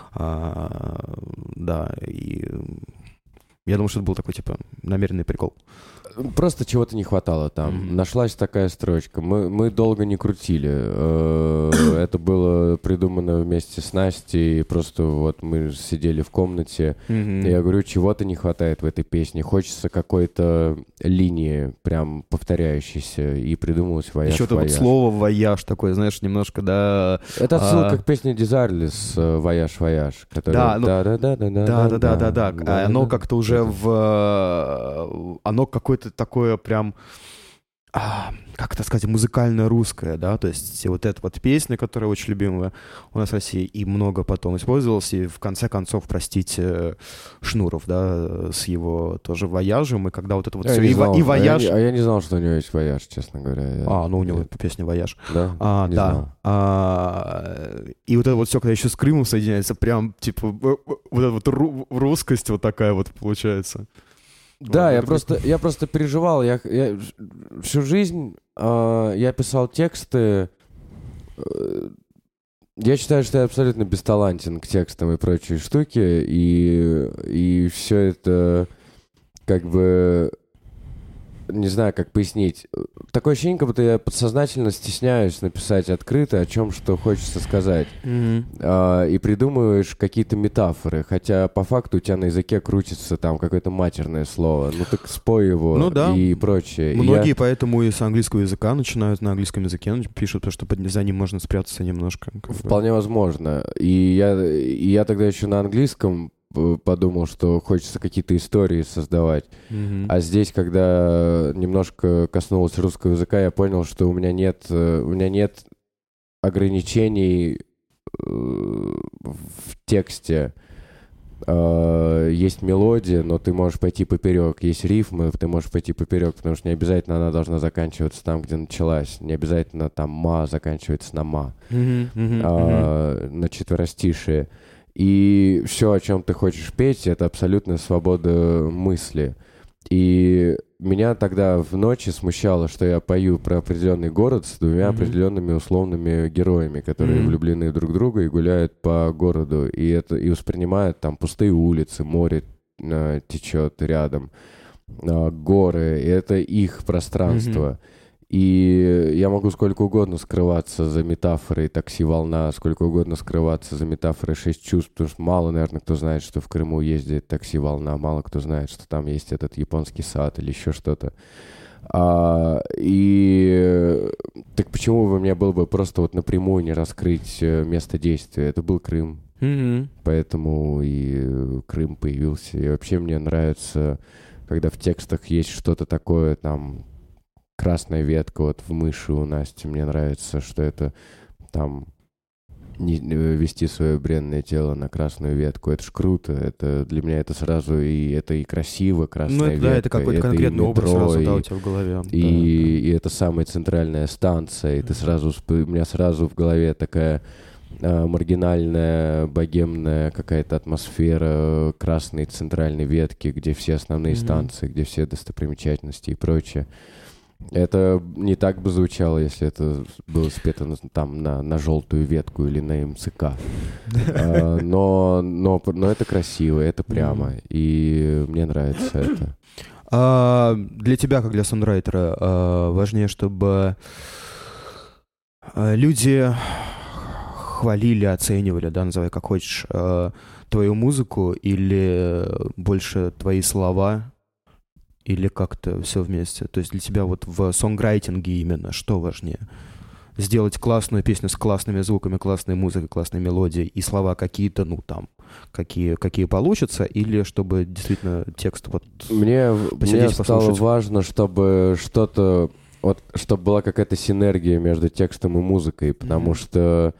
Да, и я думаю, что это был такой, типа, намеренный прикол. Просто чего-то не хватало там. Нашлась такая строчка. Мы долго не крутили. Это было придумано вместе с Настей. Просто вот мы сидели в комнате. И я говорю, чего-то не хватает в этой песне. Хочется какой-то линии, прям повторяющейся. И придумалось «Вояж-вояж». Еще это вот слово «вояж» такое, знаешь, немножко, да... Это отсылка к песне Дизарлис «Вояж-вояж». Да, да. Оно как-то уже оно какое-то такое прям, как это сказать, музыкально-русское, да, то есть вот эта вот песня, которая очень любимая у нас в России и много потом использовалась, и в конце концов, простите, Шнуров, да, с его тоже «Вояжем», и когда вот это вот все, и «Вояж». Я не знал, что у него есть «Вояж», честно говоря. Ну у него песня «Вояж». Да? И вот это вот все, когда еще с Крымом соединяется, прям, типа, вот эта вот русскость вот такая вот получается. Да, я просто переживал. Я всю жизнь я писал тексты. Я считаю, что я абсолютно бесталантен к текстам и прочей штуке. И все это как бы... Не знаю, как пояснить. Такое ощущение, как будто я подсознательно стесняюсь написать открыто о чем, что хочется сказать. И придумываешь какие-то метафоры. Хотя по факту у тебя на языке крутится там какое-то матерное слово. Ну так спой его и прочее. Многие поэтому и с английского языка начинают на английском языке пишут, потому что за ним можно спрятаться немножко. Вполне возможно. И я тогда еще на английском подумал, что хочется какие-то истории создавать. А здесь, когда немножко коснулось русского языка, я понял, что у меня нет ограничений в тексте. Есть мелодия, но ты можешь пойти поперек. Есть рифмы, ты можешь пойти поперек, потому что не обязательно она должна заканчиваться там, где началась. Не обязательно там «ма» заканчивается на «ма», на четверостишие. И все, о чем ты хочешь петь, это абсолютная свобода мысли. И меня тогда в ночи смущало, что я пою про определенный город с двумя определенными условными героями, которые влюблены друг в друга и гуляют по городу. И воспринимают там пустые улицы, море течет рядом, горы. И это их пространство. И я могу сколько угодно скрываться за метафорой «Такси Волна», сколько угодно скрываться за метафорой «Шесть чувств», потому что мало, наверное, кто знает, что в Крыму ездит «Такси Волна», мало кто знает, что там есть этот японский сад или еще что-то. Так почему бы мне было бы просто вот напрямую не раскрыть место действия? Это был Крым. Поэтому и Крым появился. И вообще мне нравится, когда в текстах есть что-то такое, там, красная ветка вот в «Мыши» у Насти. Мне нравится, что это там вести свое бренное тело на красную ветку. Это ж круто. Это для меня это сразу и красиво, красная ветка. Да, это какой-то конкретный образ сразу, да, у тебя в голове. И это самая центральная станция. И ты у меня сразу в голове такая маргинальная, богемная какая-то атмосфера красной центральной ветки, где все основные станции, где все достопримечательности и прочее. Это не так бы звучало, если это было спето там на желтую ветку или на МЦК. Но это красиво, это прямо. И мне нравится это. Для тебя, как для сонрайтера, важнее, чтобы люди хвалили, оценивали, да, называй как хочешь, твою музыку, или больше твои слова, или как-то все вместе? То есть для тебя вот в сонграйтинге именно что важнее? Сделать классную песню с классными звуками, классной музыкой, классной мелодией, и слова какие-то, какие получатся, или чтобы действительно текст вот мне посидеть, стало послушать? важно, чтобы что-то, чтобы была какая-то синергия между текстом и музыкой, потому что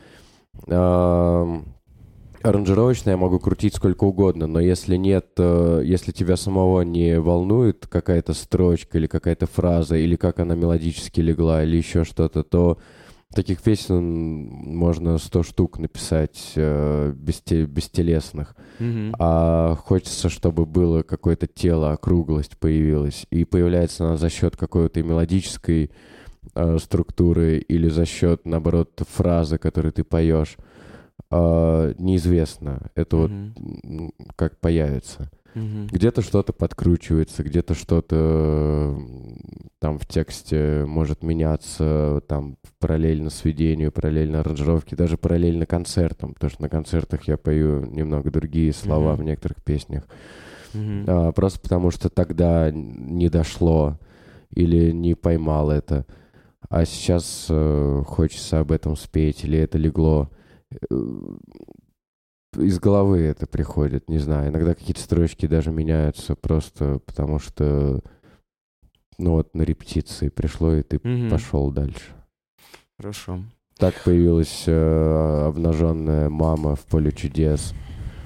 аранжировочно я могу крутить сколько угодно, но если если тебя самого не волнует какая-то строчка или какая-то фраза, или как она мелодически легла, или еще что-то, то таких песен можно 100 штук написать бестелесных. А хочется, чтобы было какое-то тело, округлость появилась. И появляется она за счет какой-то мелодической структуры или за счет, наоборот, фразы, которые ты поешь. Неизвестно. Это вот как появится. Где-то что-то подкручивается, где-то что-то там в тексте может меняться, там параллельно сведению, параллельно аранжировке, даже параллельно концертам, потому что на концертах я пою немного другие слова в некоторых песнях. Просто потому что тогда не дошло или не поймал это. А сейчас хочется об этом спеть, или это легло. Из головы это приходит, не знаю. Иногда какие-то строчки даже меняются просто потому, что на репетиции пришло, и ты пошел дальше. Хорошо. Так появилась обнаженная мама в поле чудес.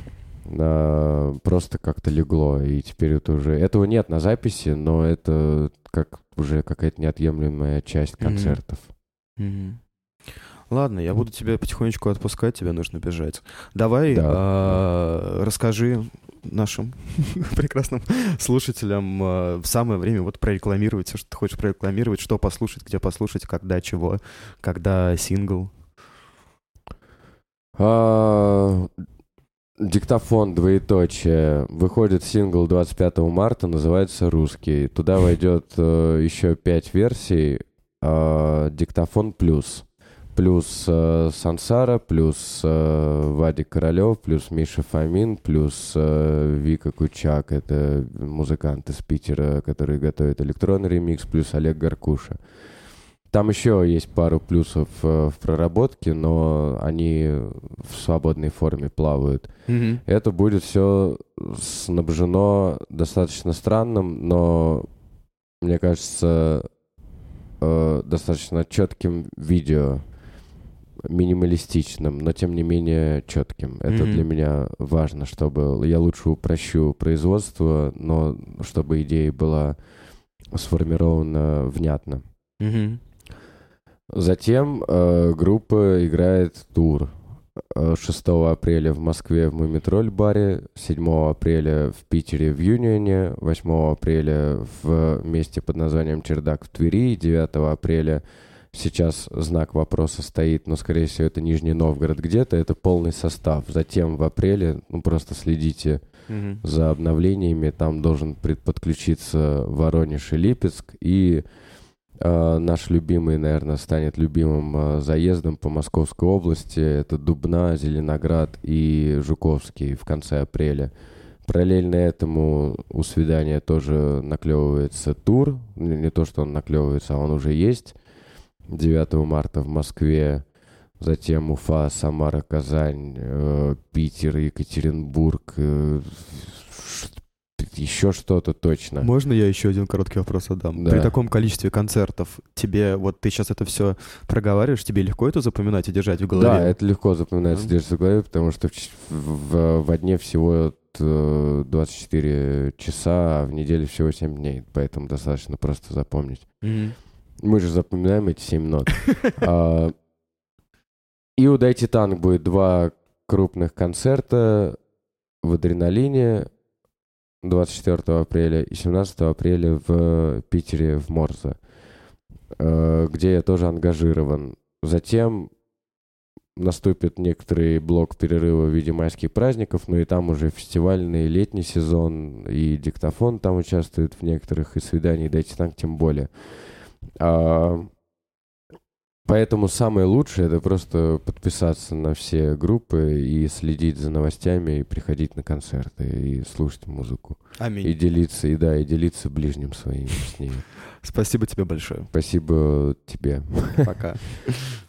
Просто как-то легло, и теперь это уже... Этого нет на записи, но это как уже какая-то неотъемлемая часть концертов. Ладно, я буду тебя потихонечку отпускать, тебе нужно бежать. Давай расскажи нашим прекрасным слушателям самое время вот прорекламировать все, что ты хочешь прорекламировать, что послушать, где послушать, когда, чего, когда сингл. Диктофон, двоеточие. Выходит сингл 25 марта, называется «Русский». Туда войдет еще 5 версий. Диктофон плюс. Плюс Сансара, плюс Вадик Королев, плюс Миша Фомин, плюс Вика Кучак. Это музыкант из Питера, который готовит электронный ремикс, плюс Олег Гаркуша. Там еще есть пару плюсов в проработке, но они в свободной форме плавают. Это будет все снабжено достаточно странным, но, мне кажется, достаточно четким видео, минималистичным, но тем не менее четким. Это для меня важно, чтобы я лучше упрощу производство, но чтобы идея была сформирована внятно. Затем группа играет тур. 6 апреля в Москве в Мумитроль-баре, 7 апреля в Питере в Юнионе, 8 апреля в месте под названием Чердак в Твери, 9 апреля сейчас знак вопроса стоит, но, скорее всего, это Нижний Новгород где-то, это полный состав. Затем в апреле, просто следите за обновлениями, там должен подключиться Воронеж и Липецк, и наш любимый, наверное, станет любимым заездом по Московской области. Это Дубна, Зеленоград и Жуковский в конце апреля. Параллельно этому у «Свидания» тоже наклевывается тур. Не то, что он наклевывается, а он уже есть. 9 марта в Москве. Затем Уфа, Самара, Казань, Питер, Екатеринбург. еще что-то точно. Можно я еще один короткий вопрос задам? Да. При таком количестве концертов тебе, вот ты сейчас это все проговариваешь, тебе легко это запоминать и держать в голове? Да, это легко запоминается, держится в голове, потому что во дне всего 24 часа, а в неделе всего 7 дней, поэтому достаточно просто запомнить. Мы же запоминаем эти 7 нот. И у Дайте Танк будет 2 крупных концерта в «Адреналине» 24 апреля и 17 апреля в Питере в Морзе, где я тоже ангажирован. Затем наступит некоторый блок перерыва в виде майских праздников, но и там уже фестивальный летний сезон, и диктофон там участвует в некоторых, и свиданий Дайте Танк тем более. Поэтому самое лучшее — это просто подписаться на все группы и следить за новостями, и приходить на концерты, и слушать музыку. Аминь. И делиться ближним своим с ними. Спасибо тебе большое. Спасибо тебе. Пока.